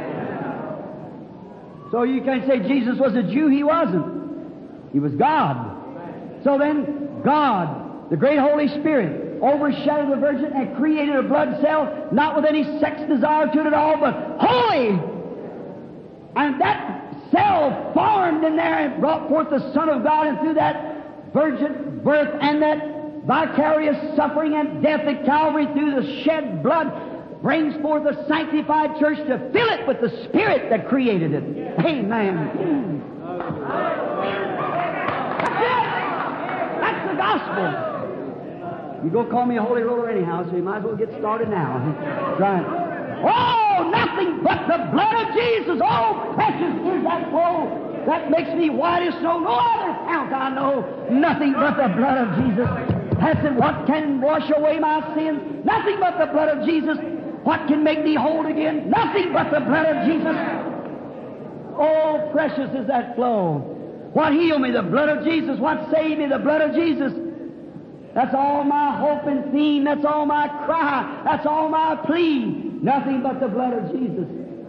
So you can't say Jesus was a Jew. He wasn't. He was God. So then, God, the great Holy Spirit, overshadowed the Virgin and created a blood cell, not with any sex desire to it at all, but holy. And that cell formed in there and brought forth the Son of God, and through that virgin birth and that vicarious suffering and death at Calvary through the shed blood brings forth a sanctified church to fill it with the Spirit that created it. Amen. That's the gospel. You go call me a holy roller anyhow, so you might as well get started now. Right. Oh, nothing but the blood of Jesus. Oh, precious is that flow that makes me white as snow. No other fount I know. Nothing but the blood of Jesus. That's it. What can wash away my sins? Nothing but the blood of Jesus. What can make me whole again? Nothing but the blood of Jesus. Oh, precious is that flow. What healed me? The blood of Jesus. What saved me? The blood of Jesus. That's all my hope and theme. That's all my cry. That's all my plea. Nothing but the blood of Jesus.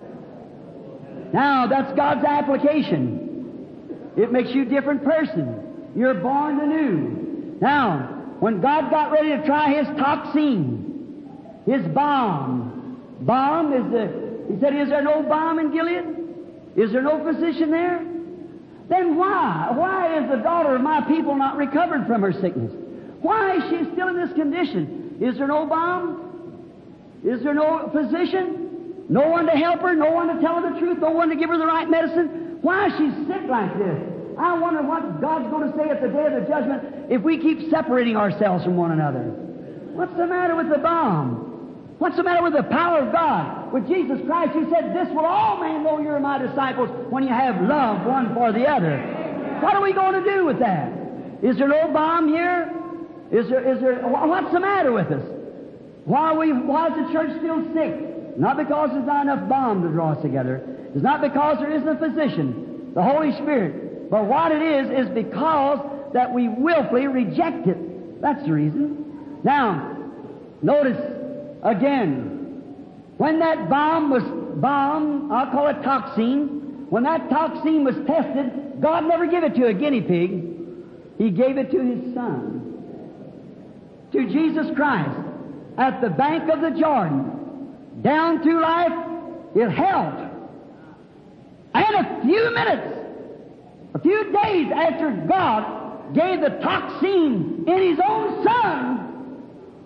Now, that's God's application. It makes you a different person. You're born anew. Now, when God got ready to try His toxin, His balm is He said, is there no balm in Gilead? Is there no physician there? Then why? Why is the daughter of my people not recovered from her sickness? Why is she still in this condition? Is there no balm? Is there no physician? No one to help her, no one to tell her the truth, no one to give her the right medicine. Why is she sick like this? I wonder what God's going to say at the day of the judgment if we keep separating ourselves from one another. What's the matter with the bomb? What's the matter with the power of God? With Jesus Christ, He said, "This will all men know you're my disciples when you have love one for the other." What are we going to do with that? Is there no bomb here? Is there? What's the matter with us? Why is the church still sick? Not because there's not enough bomb to draw us together. It's not because there isn't a physician, the Holy Spirit. But what it is because that we willfully reject it. That's the reason. Now, notice again, when that bomb, I'll call it toxin, when that toxin was tested, God never gave it to a guinea pig. He gave it to His Son, to Jesus Christ, at the bank of the Jordan. Down through life, it held. And a few minutes, a few days after God gave the toxin in His own Son,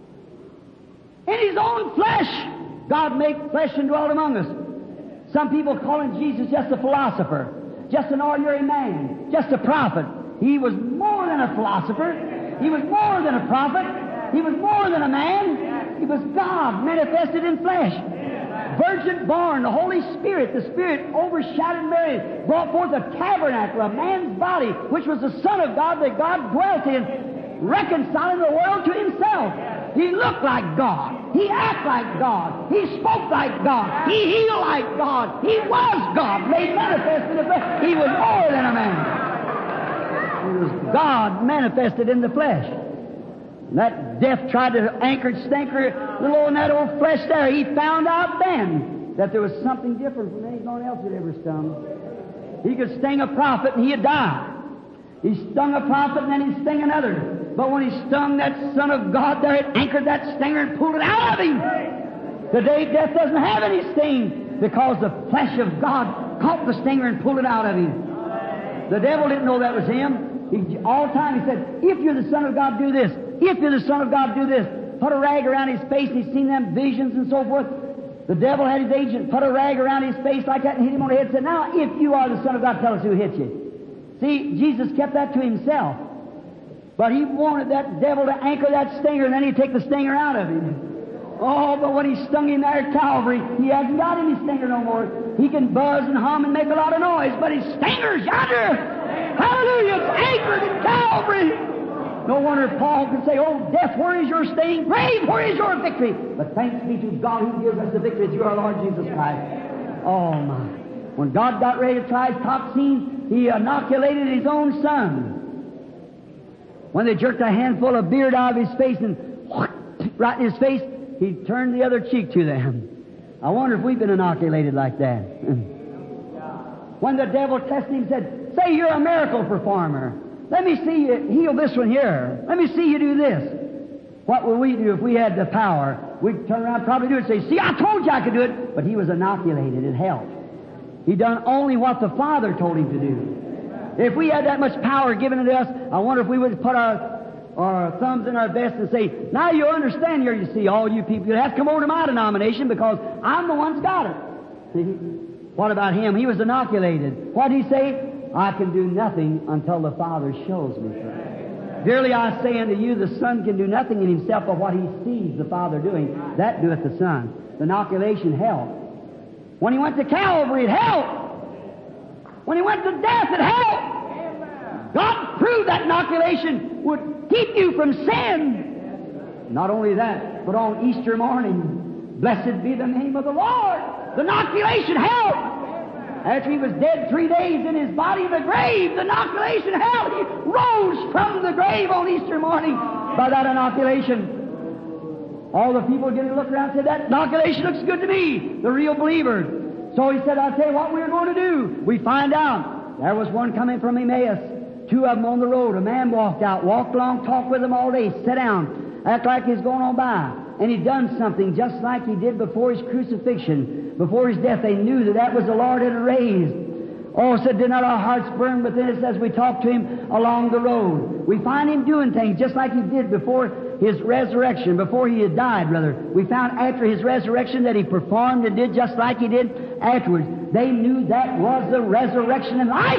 in His own flesh, God made flesh and dwelt among us. Some people calling Jesus just a philosopher, just an ordinary man, just a prophet. He was more than a philosopher. He was more than a prophet. He was more than a man. He was God manifested in flesh. Virgin born, the Holy Spirit, the Spirit overshadowed Mary, brought forth a tabernacle, a man's body, which was the Son of God that God dwelt in, reconciling the world to Himself. He looked like God. He acted like God. He spoke like God. He healed like God. He was God, made manifest in the flesh. He was more than a man. He was God manifested in the flesh. And that death tried to anchor and stinker little old in that old flesh there. He found out then that there was something different from anyone else that ever stung. He could sting a prophet and he'd die. He stung a prophet and then he'd sting another. But when he stung that Son of God there, it anchored that stinger and pulled it out of him. Today death doesn't have any sting because the flesh of God caught the stinger and pulled it out of him. The devil didn't know that was him. All the time he said, "If you're the Son of God, do this. If you're the Son of God, do this." Put a rag around his face, and he's seen them visions and so forth. The devil had his agent put a rag around his face like that and hit him on the head and said, "Now, if you are the Son of God, tell us who hit you." See, Jesus kept that to himself. But he wanted that devil to anchor that stinger, and then he'd take the stinger out of him. Oh, but when he stung him there at Calvary, he hasn't got any stinger no more. He can buzz and hum and make a lot of noise, but his stinger's yonder. Hallelujah! It's anchored in Calvary. No wonder Paul can say, "Oh, death, where is your sting? Grave, where is your victory?" But thanks be to God who gives us the victory through our Lord Jesus Christ. Oh, my. When God got ready to try his toxin, He inoculated His own Son. When they jerked a handful of beard out of his face and right in his face, He turned the other cheek to them. I wonder if we've been inoculated like that. When the devil tested him and said, "Say you're a miracle performer. Let me see you heal this one here. Let me see you do this." What would we do if we had the power? We'd turn around and probably do it and say, "See, I told you I could do it." But he was inoculated. It helped. He done only what the Father told him to do. If we had that much power given to us, I wonder if we would put our thumbs in our vest and say, "Now you understand here, you see, all you people, you have to come over to my denomination because I'm the one that's got it." See? What about him? He was inoculated. What did he say? "I can do nothing until the Father shows me." "Verily I say unto you, the Son can do nothing in himself but what he sees the Father doing. That doeth the Son." The inoculation helped. When he went to Calvary, it helped. When he went to death, it helped. God proved that inoculation would keep you from sin. Not only that, but on Easter morning, blessed be the name of the Lord. The inoculation helped. After he was dead 3 days in his body in the grave, the inoculation helped. He rose from the grave on Easter morning by that inoculation. All the people getting to look around and say, "That inoculation looks good to me," the real believer. So he said, "I'll tell you what we're going to do." We find out. There was one coming from Emmaus. 2 of them on the road. A man walked out, walked along, talked with them all day, sat down, act like he's going on by. And he'd done something just like he did before his crucifixion, before his death. They knew that was the Lord had raised. Oh, said, did not our hearts burn within us as we talked to Him along the road? We find Him doing things just like He did before His resurrection, before He had died, rather. We found after His resurrection that He performed and did just like He did afterwards. They knew that was the resurrection and life.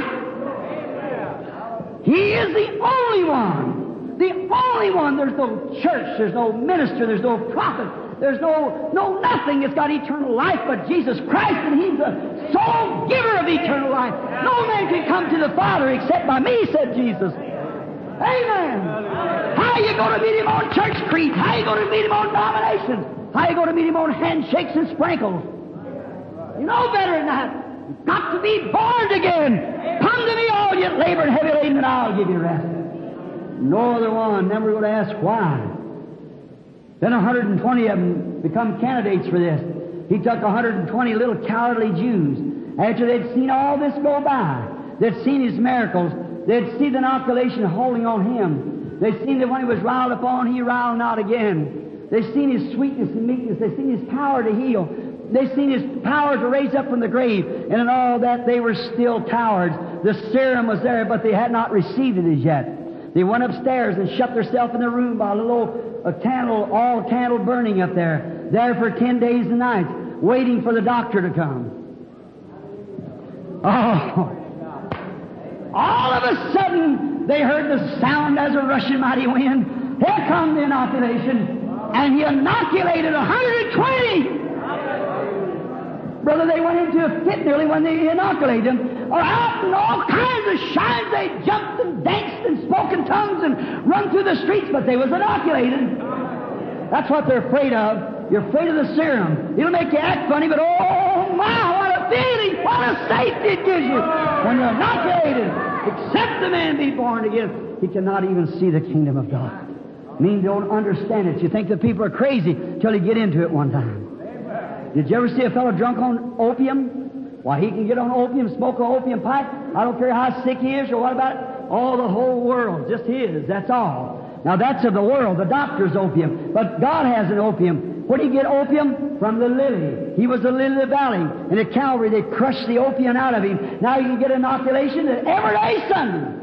He is the only one. The only one. There's no church, there's no minister, there's no prophet, there's no nothing that's got eternal life but Jesus Christ, and He's the sole giver of eternal life. No man can come to the Father except by me, said Jesus. Amen. How are you going to meet Him on church creeds? How are you going to meet Him on dominations? How are you going to meet Him on handshakes and sprinkles? You know better than that. You've got to be born again. Come to me, all you labor and heavy laden, and I'll give you rest. No other one. Then we're going to ask why. Then 120 of them become candidates for this. He took 120 little cowardly Jews. After they'd seen all this go by, they'd seen His miracles, they'd seen the inoculation holding on Him. They'd seen that when He was riled upon, He riled not again. They'd seen His sweetness and meekness. They'd seen His power to heal. They'd seen His power to raise up from the grave. And in all that, they were still cowards. The serum was there, but they had not received it as yet. They went upstairs and shut themselves in their room by a little candle burning up there for 10 days and nights, waiting for the doctor to come. Oh! All of a sudden, they heard the sound as a rushing mighty wind. Here comes the inoculation, and He inoculated 120. Brother, they went into a fit nearly when they inoculated them. Out in all kinds of shines, they jumped and danced and spoke in tongues and run through the streets, but they was inoculated. That's what they're afraid of. You're afraid of the serum. It'll make you act funny, but oh my, what a feeling, what a safety it gives you when you're inoculated. Except the man be born again, he cannot even see the kingdom of God. I mean, don't understand it. You think the people are crazy till you get into it one time. Did you ever see a fellow drunk on opium? Why, he can get on opium, smoke an opium pipe. I don't care how sick he is or what about it. All the whole world, just his, that's all. Now that's of the world, the doctor's opium. But God has an opium. Where did He get opium? From the lily. He was the lily of the valley. And at Calvary they crushed the opium out of Him. Now you can get inoculation every day Sunday.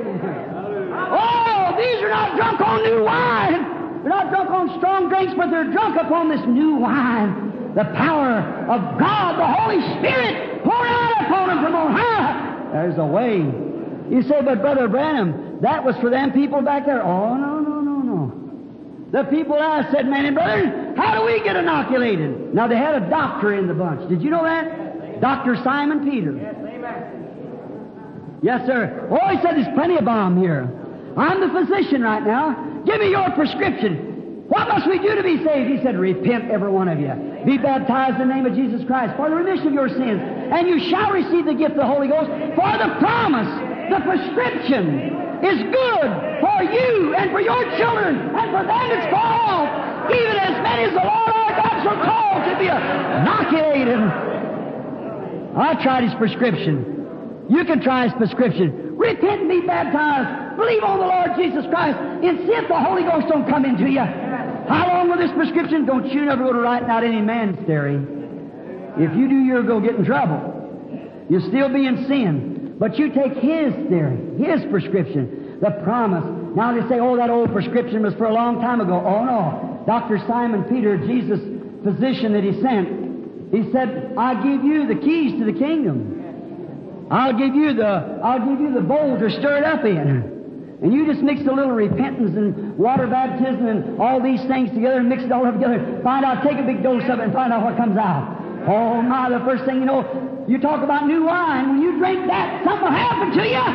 Oh, these are not drunk on new wine. They're not drunk on strong drinks, but they're drunk upon this new wine. The power of God, the Holy Spirit, poured out upon them from on high. There's a way. You say, but Brother Branham, that was for them people back there. Oh, no. The people asked, said, man and brother, how do we get inoculated? Now, they had a doctor in the bunch. Did you know that? Dr. Simon Peter. Yes, amen. Yes, sir. Oh, he said there's plenty of balm here. I'm the physician right now. Give me your prescription. What must we do to be saved? He said, repent, every one of you. Be baptized in the name of Jesus Christ for the remission of your sins. And you shall receive the gift of the Holy Ghost. For the promise, the prescription is good for you and for your children and for them it's for all. Even as many as the Lord our God shall call to be inoculated. I tried His prescription. You can try His prescription. Repent and be baptized. Believe on the Lord Jesus Christ. And see if the Holy Ghost don't come into you. How long will this prescription? Don't you never go to writing out any man's theory. If you do, you'll go get in trouble. You'll still be in sin. But you take His theory, His prescription, the promise. Now they say, oh, that old prescription was for a long time ago. Oh, no. Dr. Simon Peter, Jesus' physician that He sent, he said, I'll give you the keys to the kingdom. I'll give you the bowl to stir it up in. And you just mix a little repentance and water baptism and all these things together and mix it all up together. Find out, take a big dose of it and find out what comes out. Oh my, the first thing you know, you talk about new wine. When you drink that, something will happen to you.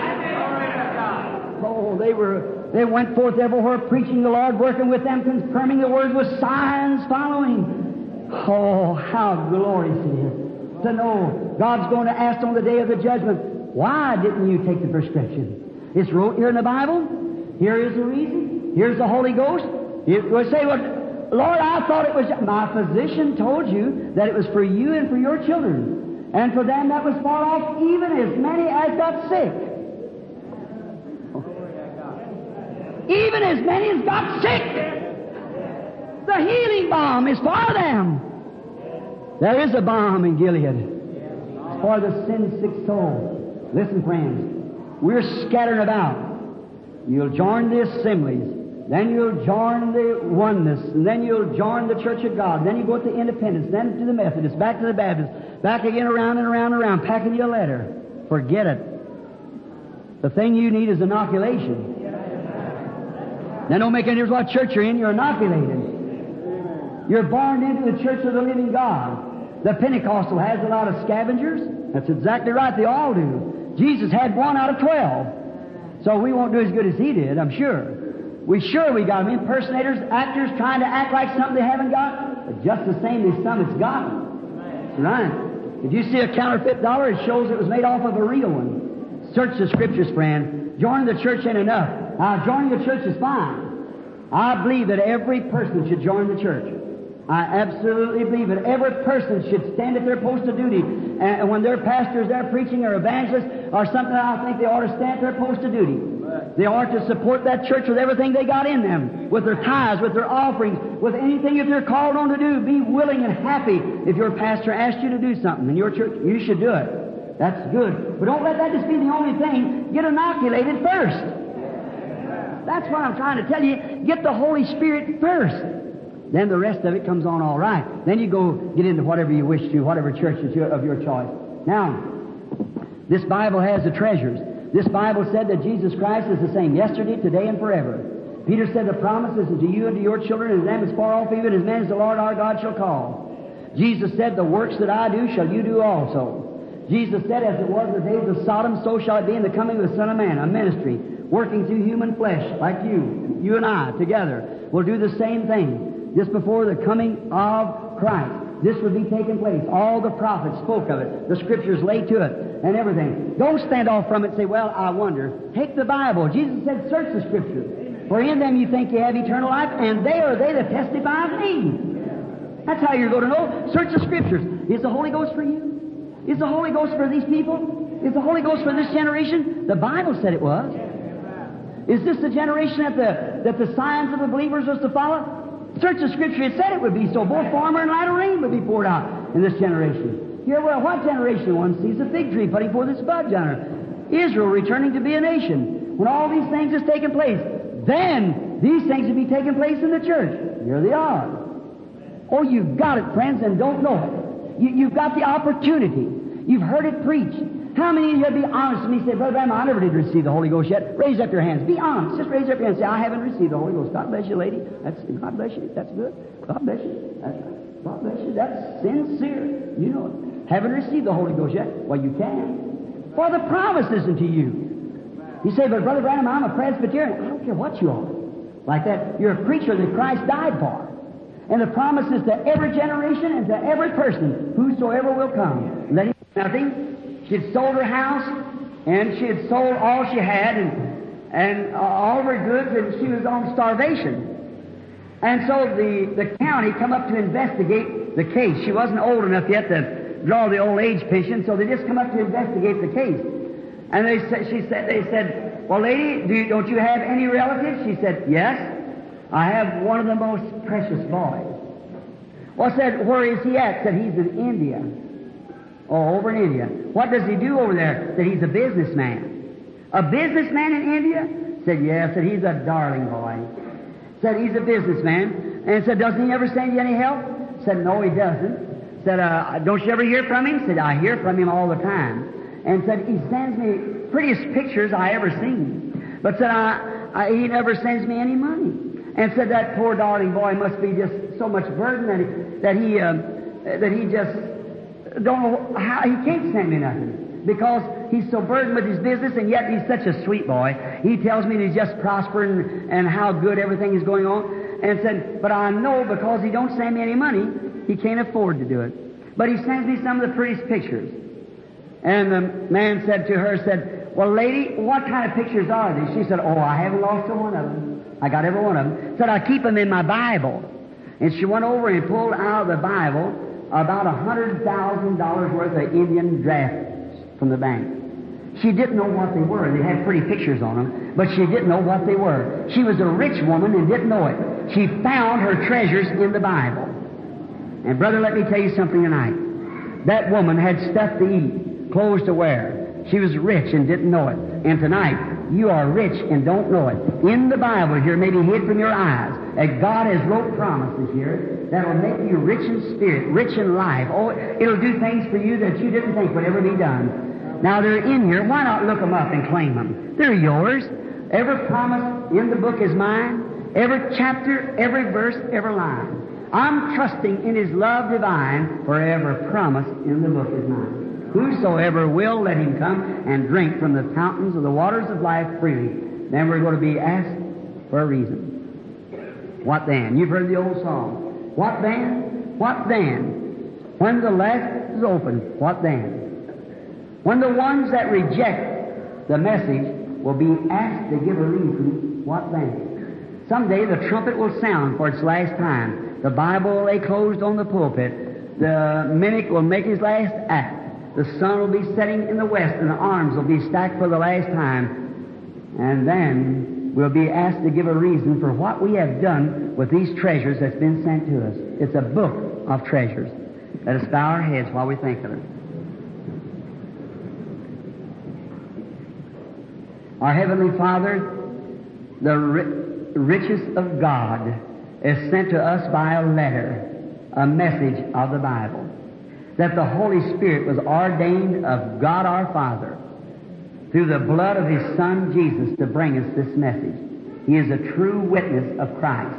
Oh, they went forth everywhere preaching the Lord, working with them, confirming the word with signs following. Oh, how glorious it is to know God's going to ask on the day of the judgment, why didn't you take the prescription? It's wrote here in the Bible. Here is the reason. Here's the Holy Ghost. It will say, well, Lord, I thought it was... My physician told you that it was for you and for your children. And for them that was far off, even as many as got sick. Even as many as got sick. The healing balm is for them. There is a balm in Gilead. It's for the sin-sick soul. Listen, friends, we're scattering about. You'll join the assemblies, then you'll join the oneness, and then you'll join the Church of God, then you go to the Independence, then to the Methodists, back to the Baptists, back again around and around and around, packing you a letter. Forget it. The thing you need is inoculation. Now don't make any difference what church you're in, you're inoculated. You're born into the church of the living God. The Pentecostal has a lot of scavengers. That's exactly right, they all do. Jesus had 1 out of 12. So we won't do as good as he did, I'm sure. We got them. Impersonators, actors trying to act like something they haven't got. But just the same, there's some that's got them. Right. If you see a counterfeit dollar, it shows it was made off of a real one. Search the Scriptures, friend. Joining the church ain't enough. Now, joining the church is fine. I believe that every person should join the church. I absolutely believe that every person should stand at their post of duty. And when their pastors there preaching or evangelists or something, I think they ought to stand at their post of duty. They ought to support that church with everything they got in them, with their tithes, with their offerings, with anything that they're called on to do. Be willing and happy if your pastor asks you to do something in your church. You should do it. That's good. But don't let that just be the only thing. Get inoculated first. That's what I'm trying to tell you. Get the Holy Spirit first. Then the rest of it comes on all right. Then you go get into whatever you wish to, whatever church is of your choice. Now, this Bible has the treasures. This Bible said that Jesus Christ is the same yesterday, today, and forever. Peter said the promise is unto you and to your children, and to them as far off even as many as the Lord our God shall call. Jesus said, the works that I do shall you do also. Jesus said, as it was in the days of Sodom, so shall it be in the coming of the Son of Man, a ministry, working through human flesh, like you and I, together, will do the same thing. Just before the coming of Christ, this would be taking place. All the prophets spoke of it. The Scriptures lay to it and everything. Don't stand off from it and say, well, I wonder. Take the Bible. Jesus said, search the Scriptures. For in them you think you have eternal life, and they are they that testify of me. That's how you're going to know. Search the Scriptures. Is the Holy Ghost for you? Is the Holy Ghost for these people? Is the Holy Ghost for this generation? The Bible said it was. Is this the generation that the signs of the believers was to follow? Search the Scripture. It said it would be so. Both former and latter rain would be poured out in this generation. Here, well, what generation? One sees a fig tree putting forth its buds on her. Israel returning to be a nation. When all these things has taken place, then these things will be taking place in the church. Here they are. Oh, you've got it, friends, and don't know it. You've got the opportunity. You've heard it preached. How many of you be honest with me? Say, Brother Branham, I never did receive the Holy Ghost yet. Raise up your hands. Be honest. Just raise up your hands. Say, I haven't received the Holy Ghost. God bless you, lady. God bless you. That's good. God bless you. God bless you. That's sincere. You know it. Haven't received the Holy Ghost yet? Well, you can. For the promise isn't to you. You say, but Brother Branham, I'm a Presbyterian. I don't care what you are. Like that, you're a preacher that Christ died for. And the promise is to every generation and to every person, whosoever will come. Let him do nothing. She had sold her house, and she had sold all she had, and all of her goods, and she was on starvation. And so the county come up to investigate the case. She wasn't old enough yet to draw the old age pension, so they just come up to investigate the case. And they said, well, lady, don't you have any relatives? She said, yes. I have one of the most precious boys. Well, said, where is he at? Said, he's in India. Oh, over in India. What does he do over there? Said, he's a businessman. A businessman in India? Said, yes. Said, he's a darling boy. Said, he's a businessman. And said, doesn't he ever send you any help? Said, no, he doesn't. Said, don't you ever hear from him? Said, I hear from him all the time. And said, he sends me prettiest pictures I ever seen. But said, he never sends me any money. And said, that poor darling boy must be just so much burden that he just don't know how, he can't send me nothing. Because he's so burdened with his business, and yet he's such a sweet boy. He tells me that he's just prospering and how good everything is going on. And said, but I know because he don't send me any money, he can't afford to do it. But he sends me some of the prettiest pictures. And the man said to her, said, well, lady, what kind of pictures are these? She said, oh, I haven't lost a one of them. I got every one of them. Said, I keep them in my Bible. And she went over and pulled out of the Bible about $100,000 worth of Indian drafts from the bank. She didn't know what they were. They had pretty pictures on them, but she didn't know what they were. She was a rich woman and didn't know it. She found her treasures in the Bible. And brother, let me tell you something tonight. That woman had stuff to eat, clothes to wear, She was rich and didn't know it. And tonight, you are rich and don't know it. In the Bible here, maybe hid from your eyes, that God has wrote promises here that will make you rich in spirit, rich in life. Oh, it'll do things for you that you didn't think would ever be done. Now, they're in here. Why not look them up and claim them? They're yours. Every promise in the book is mine. Every chapter, every verse, every line. I'm trusting in His love divine, for every promise in the book is mine. Whosoever will, let him come and drink from the fountains of the waters of life freely. Then we're going to be asked for a reason. What then? You've heard the old song. What then? What then? When the left is open, what then? When the ones that reject the message will be asked to give a reason, what then? Someday the trumpet will sound for its last time. The Bible will lay closed on the pulpit. The mimic will make his last act. The sun will be setting in the west, and the arms will be stacked for the last time. And then we'll be asked to give a reason for what we have done with these treasures that's been sent to us. It's a book of treasures. Let us bow our heads while we think of it. Our Heavenly Father, the riches of God is sent to us by a letter, a message of the Bible, that the Holy Spirit was ordained of God our Father through the blood of His Son Jesus to bring us this message. He is a true witness of Christ.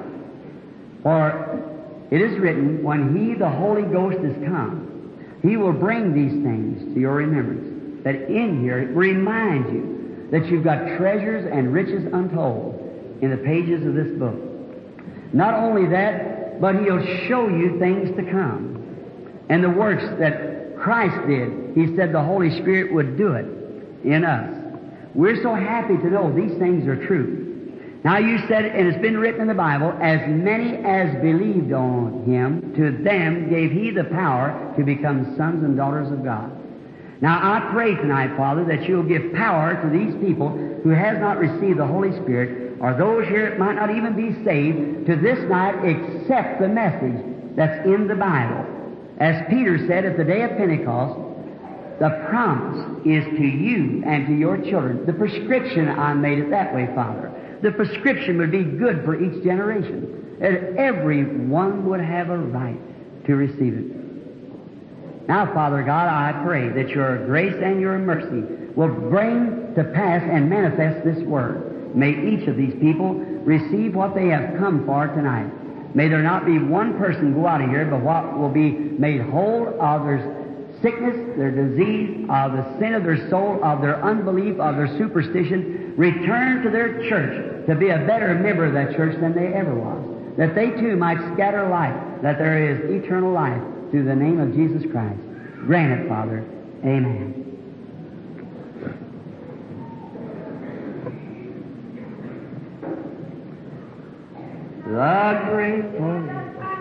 For it is written, when He, the Holy Ghost, is come, He will bring these things to your remembrance. That in here it reminds you that you've got treasures and riches untold in the pages of this book. Not only that, but He'll show you things to come. And the works that Christ did, He said the Holy Spirit would do it in us. We're so happy to know these things are true. Now you said, and it's been written in the Bible, as many as believed on Him, to them gave He the power to become sons and daughters of God. Now I pray tonight, Father, that You'll give power to these people who has not received the Holy Spirit, or those here that might not even be saved, to this night accept the message that's in the Bible. As Peter said at the day of Pentecost, the promise is to you and to your children. The prescription, I made it that way, Father. The prescription would be good for each generation, that everyone would have a right to receive it. Now, Father God, I pray that Your grace and Your mercy will bring to pass and manifest this Word. May each of these people receive what they have come for tonight. May there not be one person go out of here, but what will be made whole of their sickness, their disease, of the sin of their soul, of their unbelief, of their superstition, return to their church to be a better member of that church than they ever was. That they too might scatter light, that there is eternal life through the name of Jesus Christ. Grant it, Father. Amen. The great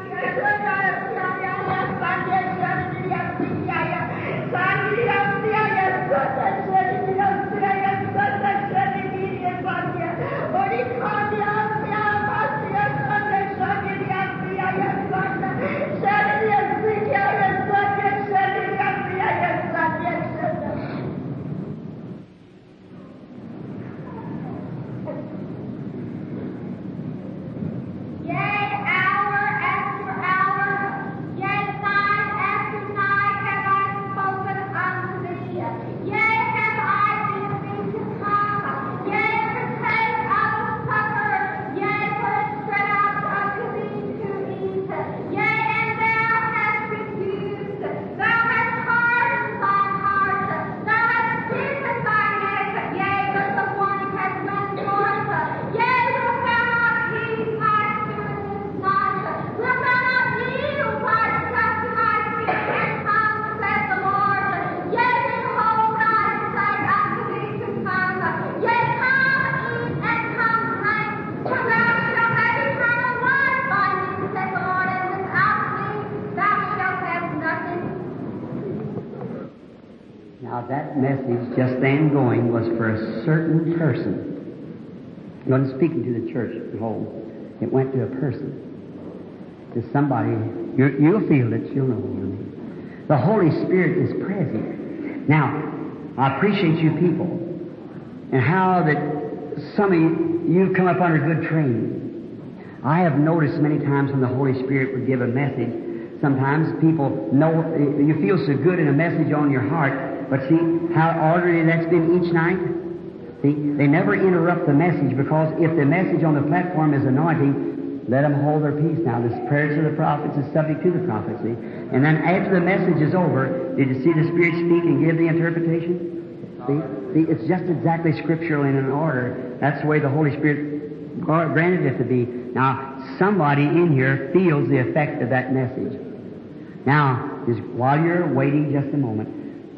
That message just then going was for a certain person. It wasn't speaking to the church as a whole. It went to a person, to somebody. You'll feel it. You'll know what I mean. The Holy Spirit is present. Now, I appreciate you people and how that some of you come up under good training. I have noticed many times when the Holy Spirit would give a message, sometimes people know, you feel so good in a message on your heart, but see how orderly that's been each night? See, they never interrupt the message, because if the message on the platform is anointing, let them hold their peace now. The prayers of the prophets is subject to the prophecy. And then after the message is over, did you see the Spirit speak and give the interpretation? See, it's just exactly scriptural and in order. That's the way the Holy Spirit granted it to be. Now, somebody in here feels the effect of that message. Now, just while you're waiting just a moment,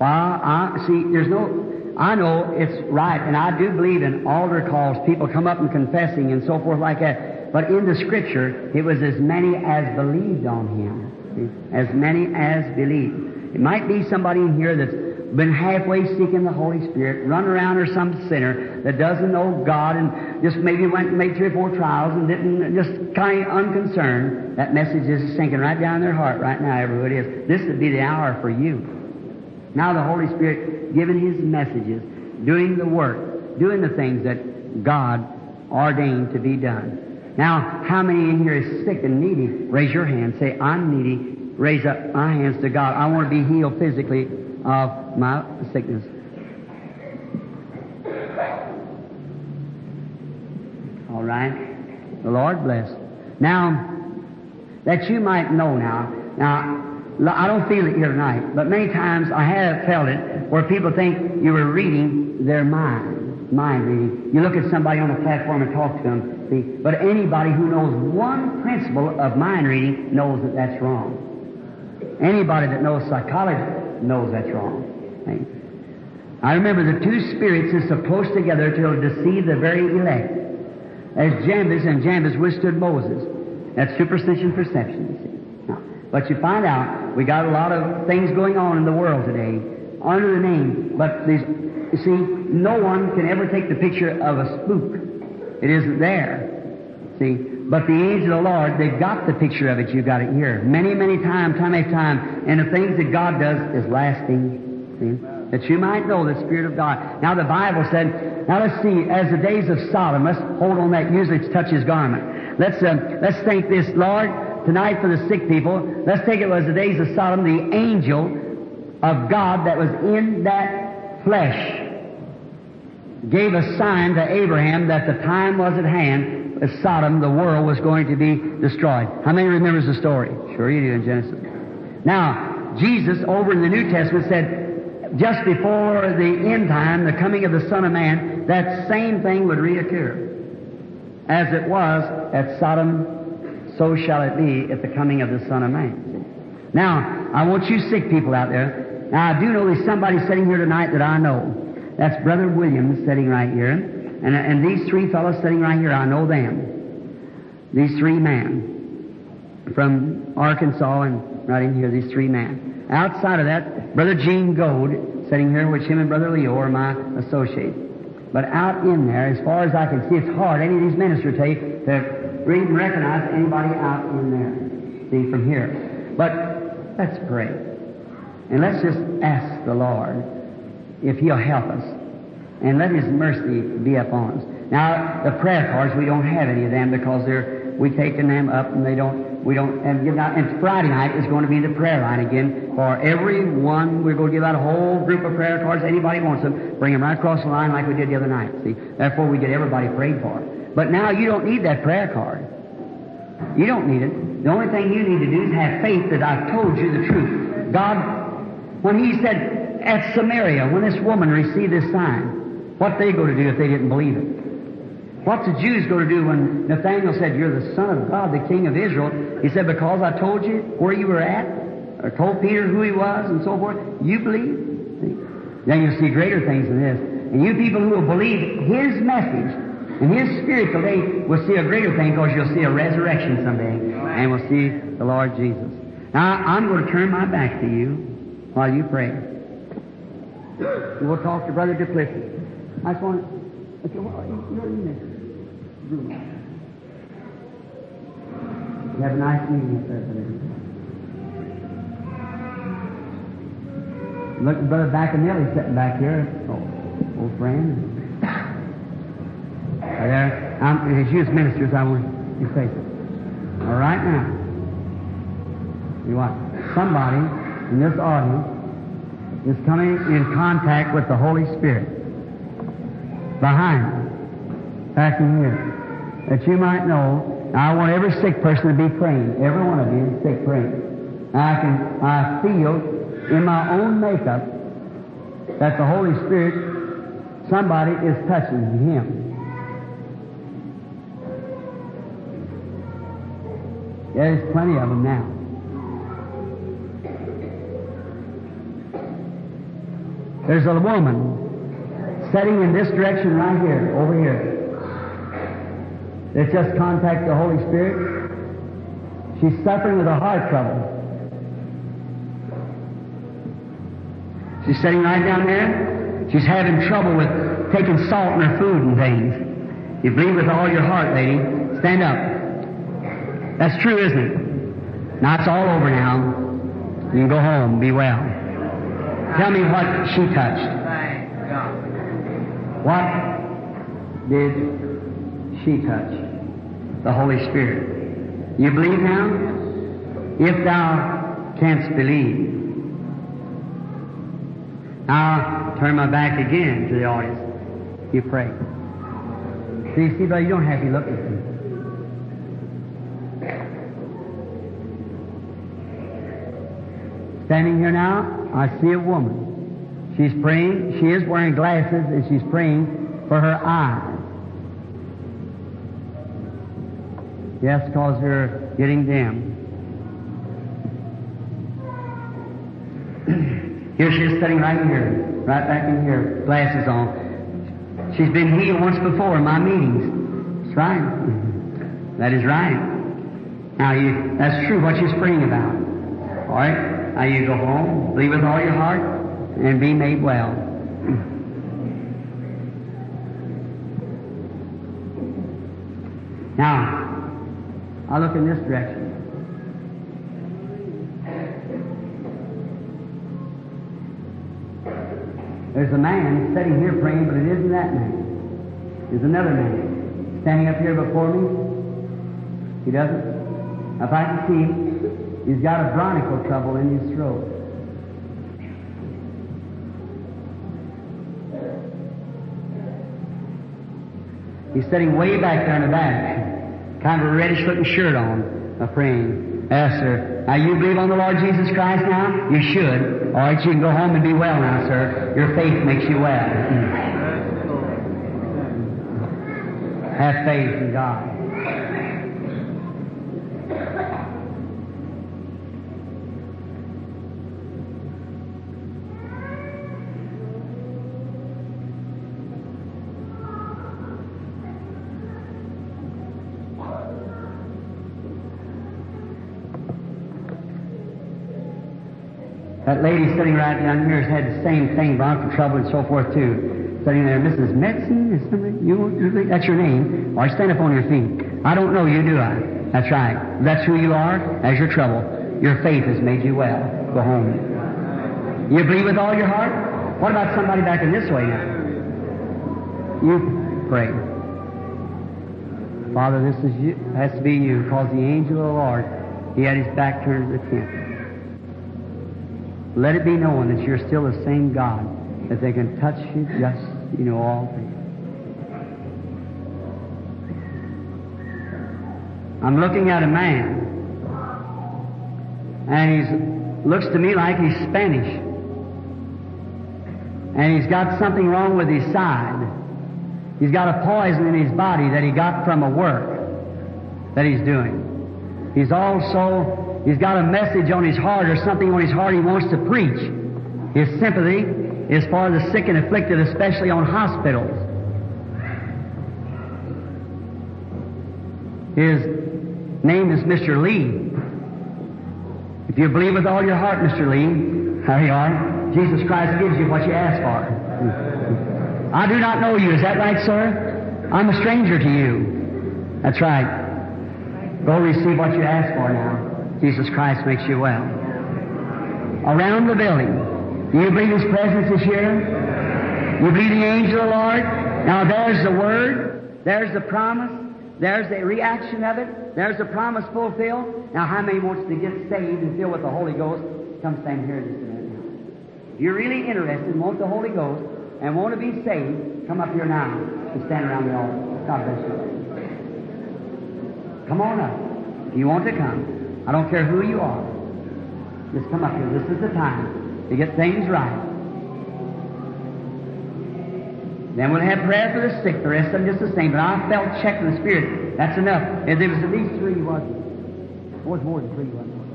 I know it's right, and I do believe in altar calls, people come up and confessing and so forth like that. But in the Scripture, it was as many as believed on Him. See? As many as believed. It might be somebody in here that's been halfway seeking the Holy Spirit, run around, or some sinner that doesn't know God and just maybe went and made 3 or 4 trials and didn't, just kind of unconcerned. That message is sinking right down their heart right now, everywhere it is. This would be the hour for you. Now the Holy Spirit giving His messages, doing the work, doing the things that God ordained to be done. Now, how many in here is sick and needy? Raise your hand. Say, I'm needy. Raise up my hands to God. I want to be healed physically of my sickness. All right. The Lord bless. Now, that you might know now, I don't feel it here tonight, but many times I have felt it where people think you were reading their mind reading. You look at somebody on the platform and talk to them, see, but anybody who knows one principle of mind reading knows that that's wrong. Anybody that knows psychology knows that's wrong. See? I remember the 2 spirits is so close together to deceive the very elect. As Jambres and Jambres withstood Moses. That's superstition perception, you see. Now, but you find out we got a lot of things going on in the world today under the name, but these, you see, no one can ever take the picture of a spook. It isn't there. See, but the angel of the Lord, they've got the picture of it. You've got it here. Many, many times, time after time. And the things that God does is lasting. See? That you might know the Spirit of God. Now the Bible said, now let's see, as the days of Sodom, let's hold on that, usually to touch his garment. Let's think this, Lord, tonight for the sick people, let's take it as the days of Sodom, the angel of God that was in that flesh gave a sign to Abraham that the time was at hand, as Sodom, the world, was going to be destroyed. How many remembers the story? Sure you do in Genesis. Now, Jesus, over in the New Testament, said, just before the end time, the coming of the Son of Man, that same thing would reoccur. As it was at Sodom, so shall it be at the coming of the Son of Man. Now, I want you sick people out there. Now, I do know there's somebody sitting here tonight that I know. That's Brother Williams sitting right here. And these 3 fellows sitting right here, I know them. These 3 men from Arkansas and right in here, these 3 men. Outside of that, Brother Gene Gold sitting here, which him and Brother Leo are my associates. But out in there, as far as I can see, it's hard, any of these ministers tell you, to even recognize anybody out in there. See, from here. But let's pray. And let's just ask the Lord if He'll help us. And let His mercy be upon us. Now, the prayer cards, we don't have any of them because we've taken them up and we don't have given out. And Friday night is going to be the prayer line again for everyone. We're going to give out a whole group of prayer cards. Anybody wants them, bring them right across the line like we did the other night. See, therefore we get everybody prayed for. But now you don't need that prayer card. You don't need it. The only thing you need to do is have faith that I've told you the truth. God, when He said at Samaria, when this woman received this sign, what they go to do if they didn't believe it? What's the Jews going to do when Nathanael said, "You're the Son of God, the King of Israel"? He said, "Because I told you where you were at, or told Peter who he was, and so forth, you believe." See? Then you'll see greater things than this. And you people who will believe His message and His Spirit today will see a greater thing, because you'll see a resurrection someday, and we'll see the Lord Jesus. Now, I'm going to turn my back to you while you pray. We'll talk to Brother Duplessis. I just want to... You're in this room. You have a nice meeting, sir. Look at Brother Bacanelli sitting back here. Oh, old friend. There, as you as ministers, I want you to say something. All right now. You what? Somebody in this audience is coming in contact with the Holy Spirit behind you, back in here, that you might know. Now, I want every sick person to be praying. Every one of you is sick praying. Now, I feel in my own makeup that the Holy Spirit, somebody is touching him. There's plenty of them now. There's a woman sitting in this direction right here, over here, that just contacted the Holy Spirit. She's suffering with a heart trouble. She's sitting right down there. She's having trouble with taking salt in her food and things. You believe with all your heart, lady. Stand up. That's true, isn't it? Now it's all over now. You can go home and be well. Tell me what she touched. What did she touch? The Holy Spirit. You believe now? If thou canst believe. Now turn my back again to the audience. You pray. See, brother, you don't have to look at me. Standing here now, I see a woman. She's praying. She is wearing glasses, and she's praying for her eyes. Yes, because they're getting dim. Here she is sitting right here, right back in here, glasses on. She's been healed once before in my meetings. That's right. That is right. Now, that's true what she's praying about. All right? Now you go home, believe with all your heart, and be made well. Now, I'll look in this direction. There's a man sitting here praying, but it isn't that man. There's another man standing up here before me. He doesn't. If I can see him, he's got a bronchial trouble in his throat. He's sitting way back there in the back, kind of a reddish-looking shirt on, praying. Yes, sir. Now, you believe on the Lord Jesus Christ now? You should. All right, you can go home and be well now, sir. Your faith makes you well. Have faith in God. That lady sitting right down here has had the same thing, bronchial trouble and so forth too. Sitting there, Mrs. Metzen, is somebody, that's your name. All right, stand up on your feet. I don't know you, do I? That's right. That's who you are. That's your trouble. Your faith has made you well. Go home. You believe with all your heart? What about somebody back in this way now? You pray. Father, this is you. Has to be you, because the angel of the Lord, he had his back turned to the tent. Let it be known that you're still the same God, that they can touch you just, all things. I'm looking at a man, and he looks to me like he's Spanish. And he's got something wrong with his side. He's got a poison in his body that he got from a work that he's doing. He's got a message on his heart or something on his heart he wants to preach. His sympathy is for the sick and afflicted, especially on hospitals. His name is Mr. Lee. If you believe with all your heart, Mr. Lee, there you are. Jesus Christ gives you what you ask for. I do not know you. Is that right, sir? I'm a stranger to you. That's right. Go receive what you ask for now. Jesus Christ makes you well. Around the building, Do you believe His presence is here? You believe the angel of the Lord? Now there's the Word, there's the promise, there's the reaction of it, there's the promise fulfilled. Now how many wants to get saved and filled with the Holy Ghost? Come stand here just a minute now. If you're really interested and want the Holy Ghost and want to be saved, come up here now and stand around the altar. God bless you. Come on up. If you want to come. I don't care who you are. Just come up here. This is the time to get things right. Then we'll have prayer for the sick. The rest of them just the same. But I felt checked in the Spirit. That's enough. If there was at least 3, wasn't it? It was more than 3, wasn't it?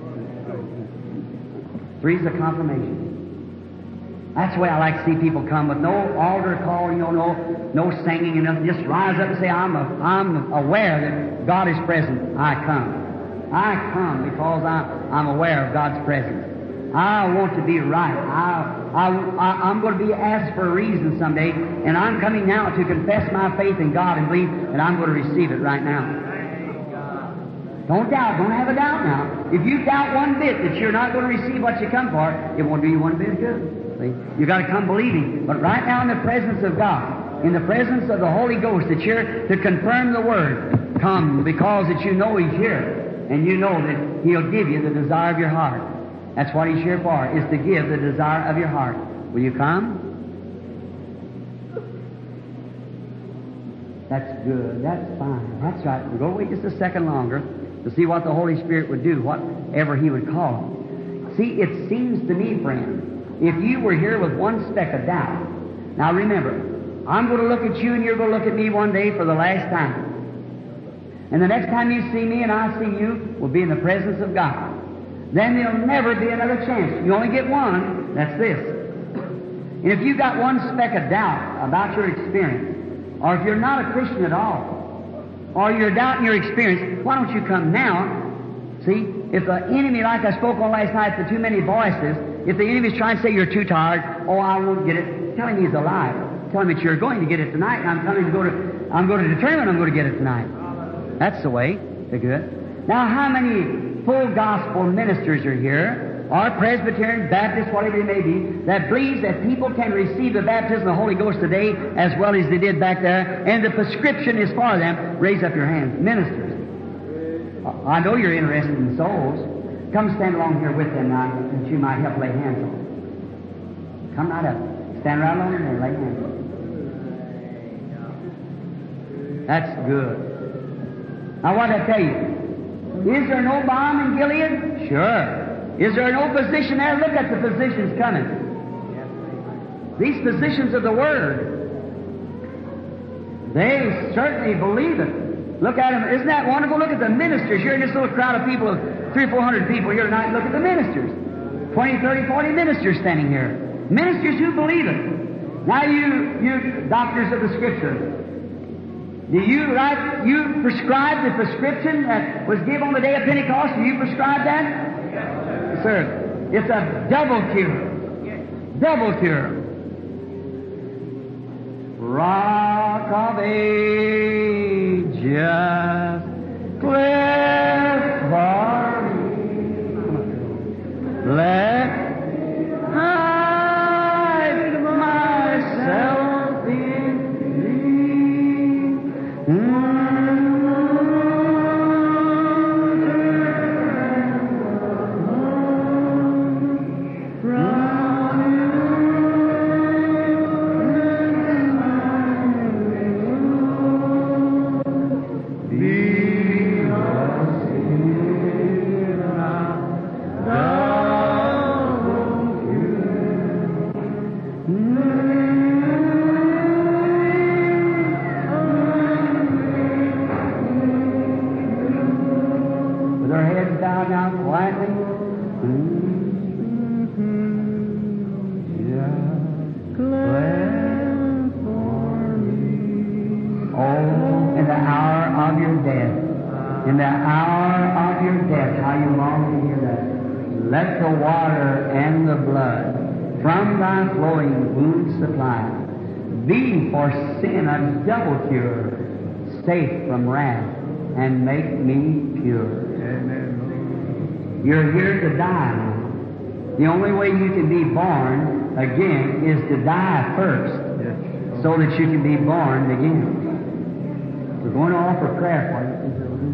3 is a confirmation. That's the way I like to see people come with no altar call, no singing and nothing. Just rise up and say, I'm aware that God is present. I come. I come because I'm aware of God's presence. I want to be right. I'm going to be asked for a reason someday, and I'm coming now to confess my faith in God and believe that I'm going to receive it right now. Don't doubt. Don't have a doubt now. If you doubt one bit that you're not going to receive what you come for, it won't do you one bit good. See? You've got to come believing. But right now in the presence of God, in the presence of the Holy Ghost, that you're to confirm the Word, come because that you know He's here. And you know that He'll give you the desire of your heart. That's what He's here for, is to give the desire of your heart. Will you come? That's good. That's fine. That's right. We'll go wait just a second longer to see what the Holy Spirit would do, whatever He would call. See, it seems to me, friend, if you were here with one speck of doubt. Now remember, I'm going to look at you and you're going to look at me one day for the last time. And the next time you see me and I see you, we'll be in the presence of God. Then there'll never be another chance. You only get one, that's this. And if you've got one speck of doubt about your experience, or if you're not a Christian at all, or you're doubting your experience, why don't you come now? See, if the enemy, like I spoke on last night, the too many voices, if the enemy's trying to say you're too tired, oh, I won't get it, tell him he's a liar. Tell him that you're going to get it tonight, and I'm going to determine I'm going to get it tonight. That's the way. They're good. Now, how many full gospel ministers are here, or Presbyterian, Baptist, whatever it may be, that believes that people can receive the baptism of the Holy Ghost today as well as they did back there, and the prescription is for them? Raise up your hands. Ministers. I know you're interested in souls. Come stand along here with them now, that you might help lay hands on them. Come right up. Stand right along there and lay hands on them. That's good. Now what did I tell you? Is there no balm in Gilead? Sure. Is there no physician there? Look at the physicians coming. These physicians of the Word, they certainly believe it. Look at them. Isn't that wonderful? Look at the ministers. You're in this little crowd of people, 300 or 400 people here tonight. Look at the ministers. 20, 30, 40 ministers standing here. Ministers who believe it. Now you doctors of the Scripture, do you prescribe the prescription that was given on the day of Pentecost? Do you prescribe that? Yes, sir. It's a double cure. Double cure. Rock of Ages, cleft for me. Let hide myself in sin a double cure, safe from wrath, and make me pure. Amen. You're here to die. The only way you can be born again is to die first, so that you can be born again. We're going to offer prayer for you.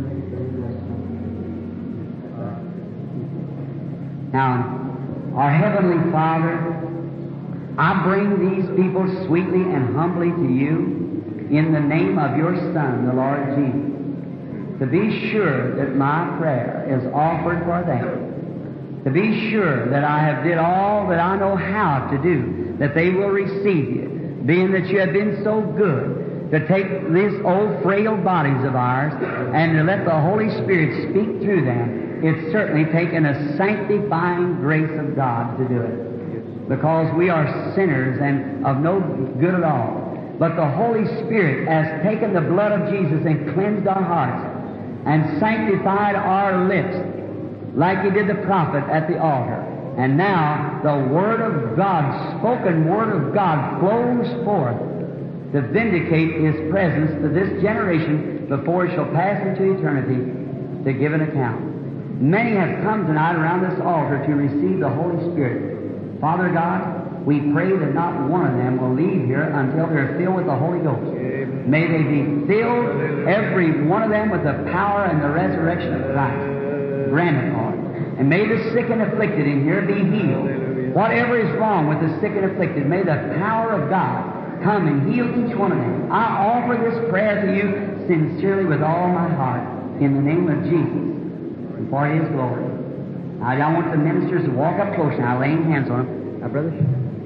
Now, our Heavenly Father, I bring these people sweetly and humbly to you in the name of your Son, the Lord Jesus, to be sure that my prayer is offered for them, to be sure that I have did all that I know how to do, that they will receive you, being that you have been so good to take these old frail bodies of ours and to let the Holy Spirit speak through them. It's certainly taken a sanctifying grace of God to do it, because we are sinners and of no good at all. But the Holy Spirit has taken the blood of Jesus and cleansed our hearts and sanctified our lips like He did the prophet at the altar. And now the Word of God, spoken Word of God, flows forth to vindicate His presence to this generation before it shall pass into eternity to give an account. Many have come tonight around this altar to receive the Holy Spirit. Father God, we pray that not one of them will leave here until they're filled with the Holy Ghost. May they be filled, every one of them, with the power and the resurrection of Christ. Grant it, Lord. And may the sick and afflicted in here be healed. Whatever is wrong with the sick and afflicted, may the power of God come and heal each one of them. I offer this prayer to you sincerely with all my heart in the name of Jesus and for His glory. Now, I want the ministers to walk up close now, laying hands on them. Now, brother.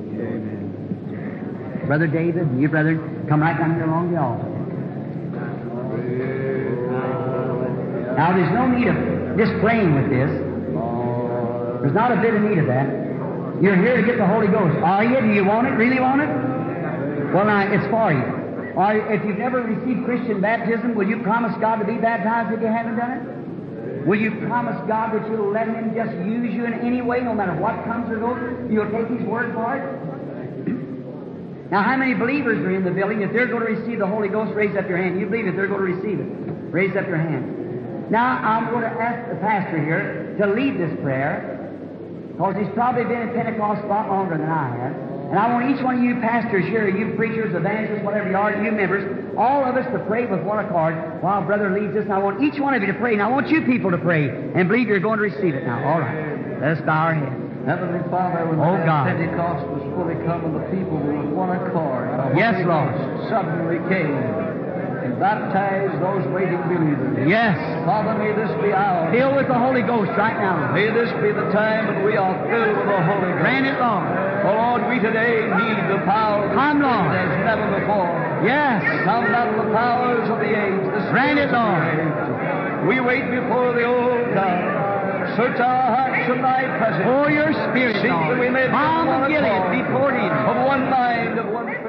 Amen. Brother David, you, brother, come right down here along the altar. Now, there's no need of just praying with this. There's not a bit of need of that. You're here to get the Holy Ghost. Are you? Do you want it? Really want it? Well, now, it's for you. Or if you've never received Christian baptism, will you promise God to be baptized if you haven't done it? Will you promise God that you'll let Him just use you in any way, no matter what comes or goes? You'll take His word for it? Now, how many believers are in the building? If they're going to receive the Holy Ghost, raise up your hand. You believe it, they're going to receive it. Raise up your hand. Now, I'm going to ask the pastor here to lead this prayer, because he's probably been in Pentecost a lot longer than I have. And I want each one of you pastors here, you preachers, evangelists, whatever you are, you members, all of us to pray with one accord while Brother leads us. And I want each one of you to pray. And I want you people to pray and believe you're going to receive it now. All right. Let us bow our heads. Heavenly Father, when Pentecost was fully come and the people were with one accord, yes, Lord, suddenly came and baptized those waiting believers. Yes. Father, may this be ours. Filled with the Holy Ghost right now. May this be the time when we are filled with the Holy Ghost. Grant it, Lord. Oh, Lord, we today need the power of the Come, Lord, as never before. Yes. Come out of the powers of the age. Grant it, Lord. We wait before the old God. Search our hearts in Thy presence. For your Spirit, Seek Lord. that we may Come and give it. Be poured in. Of one mind, of one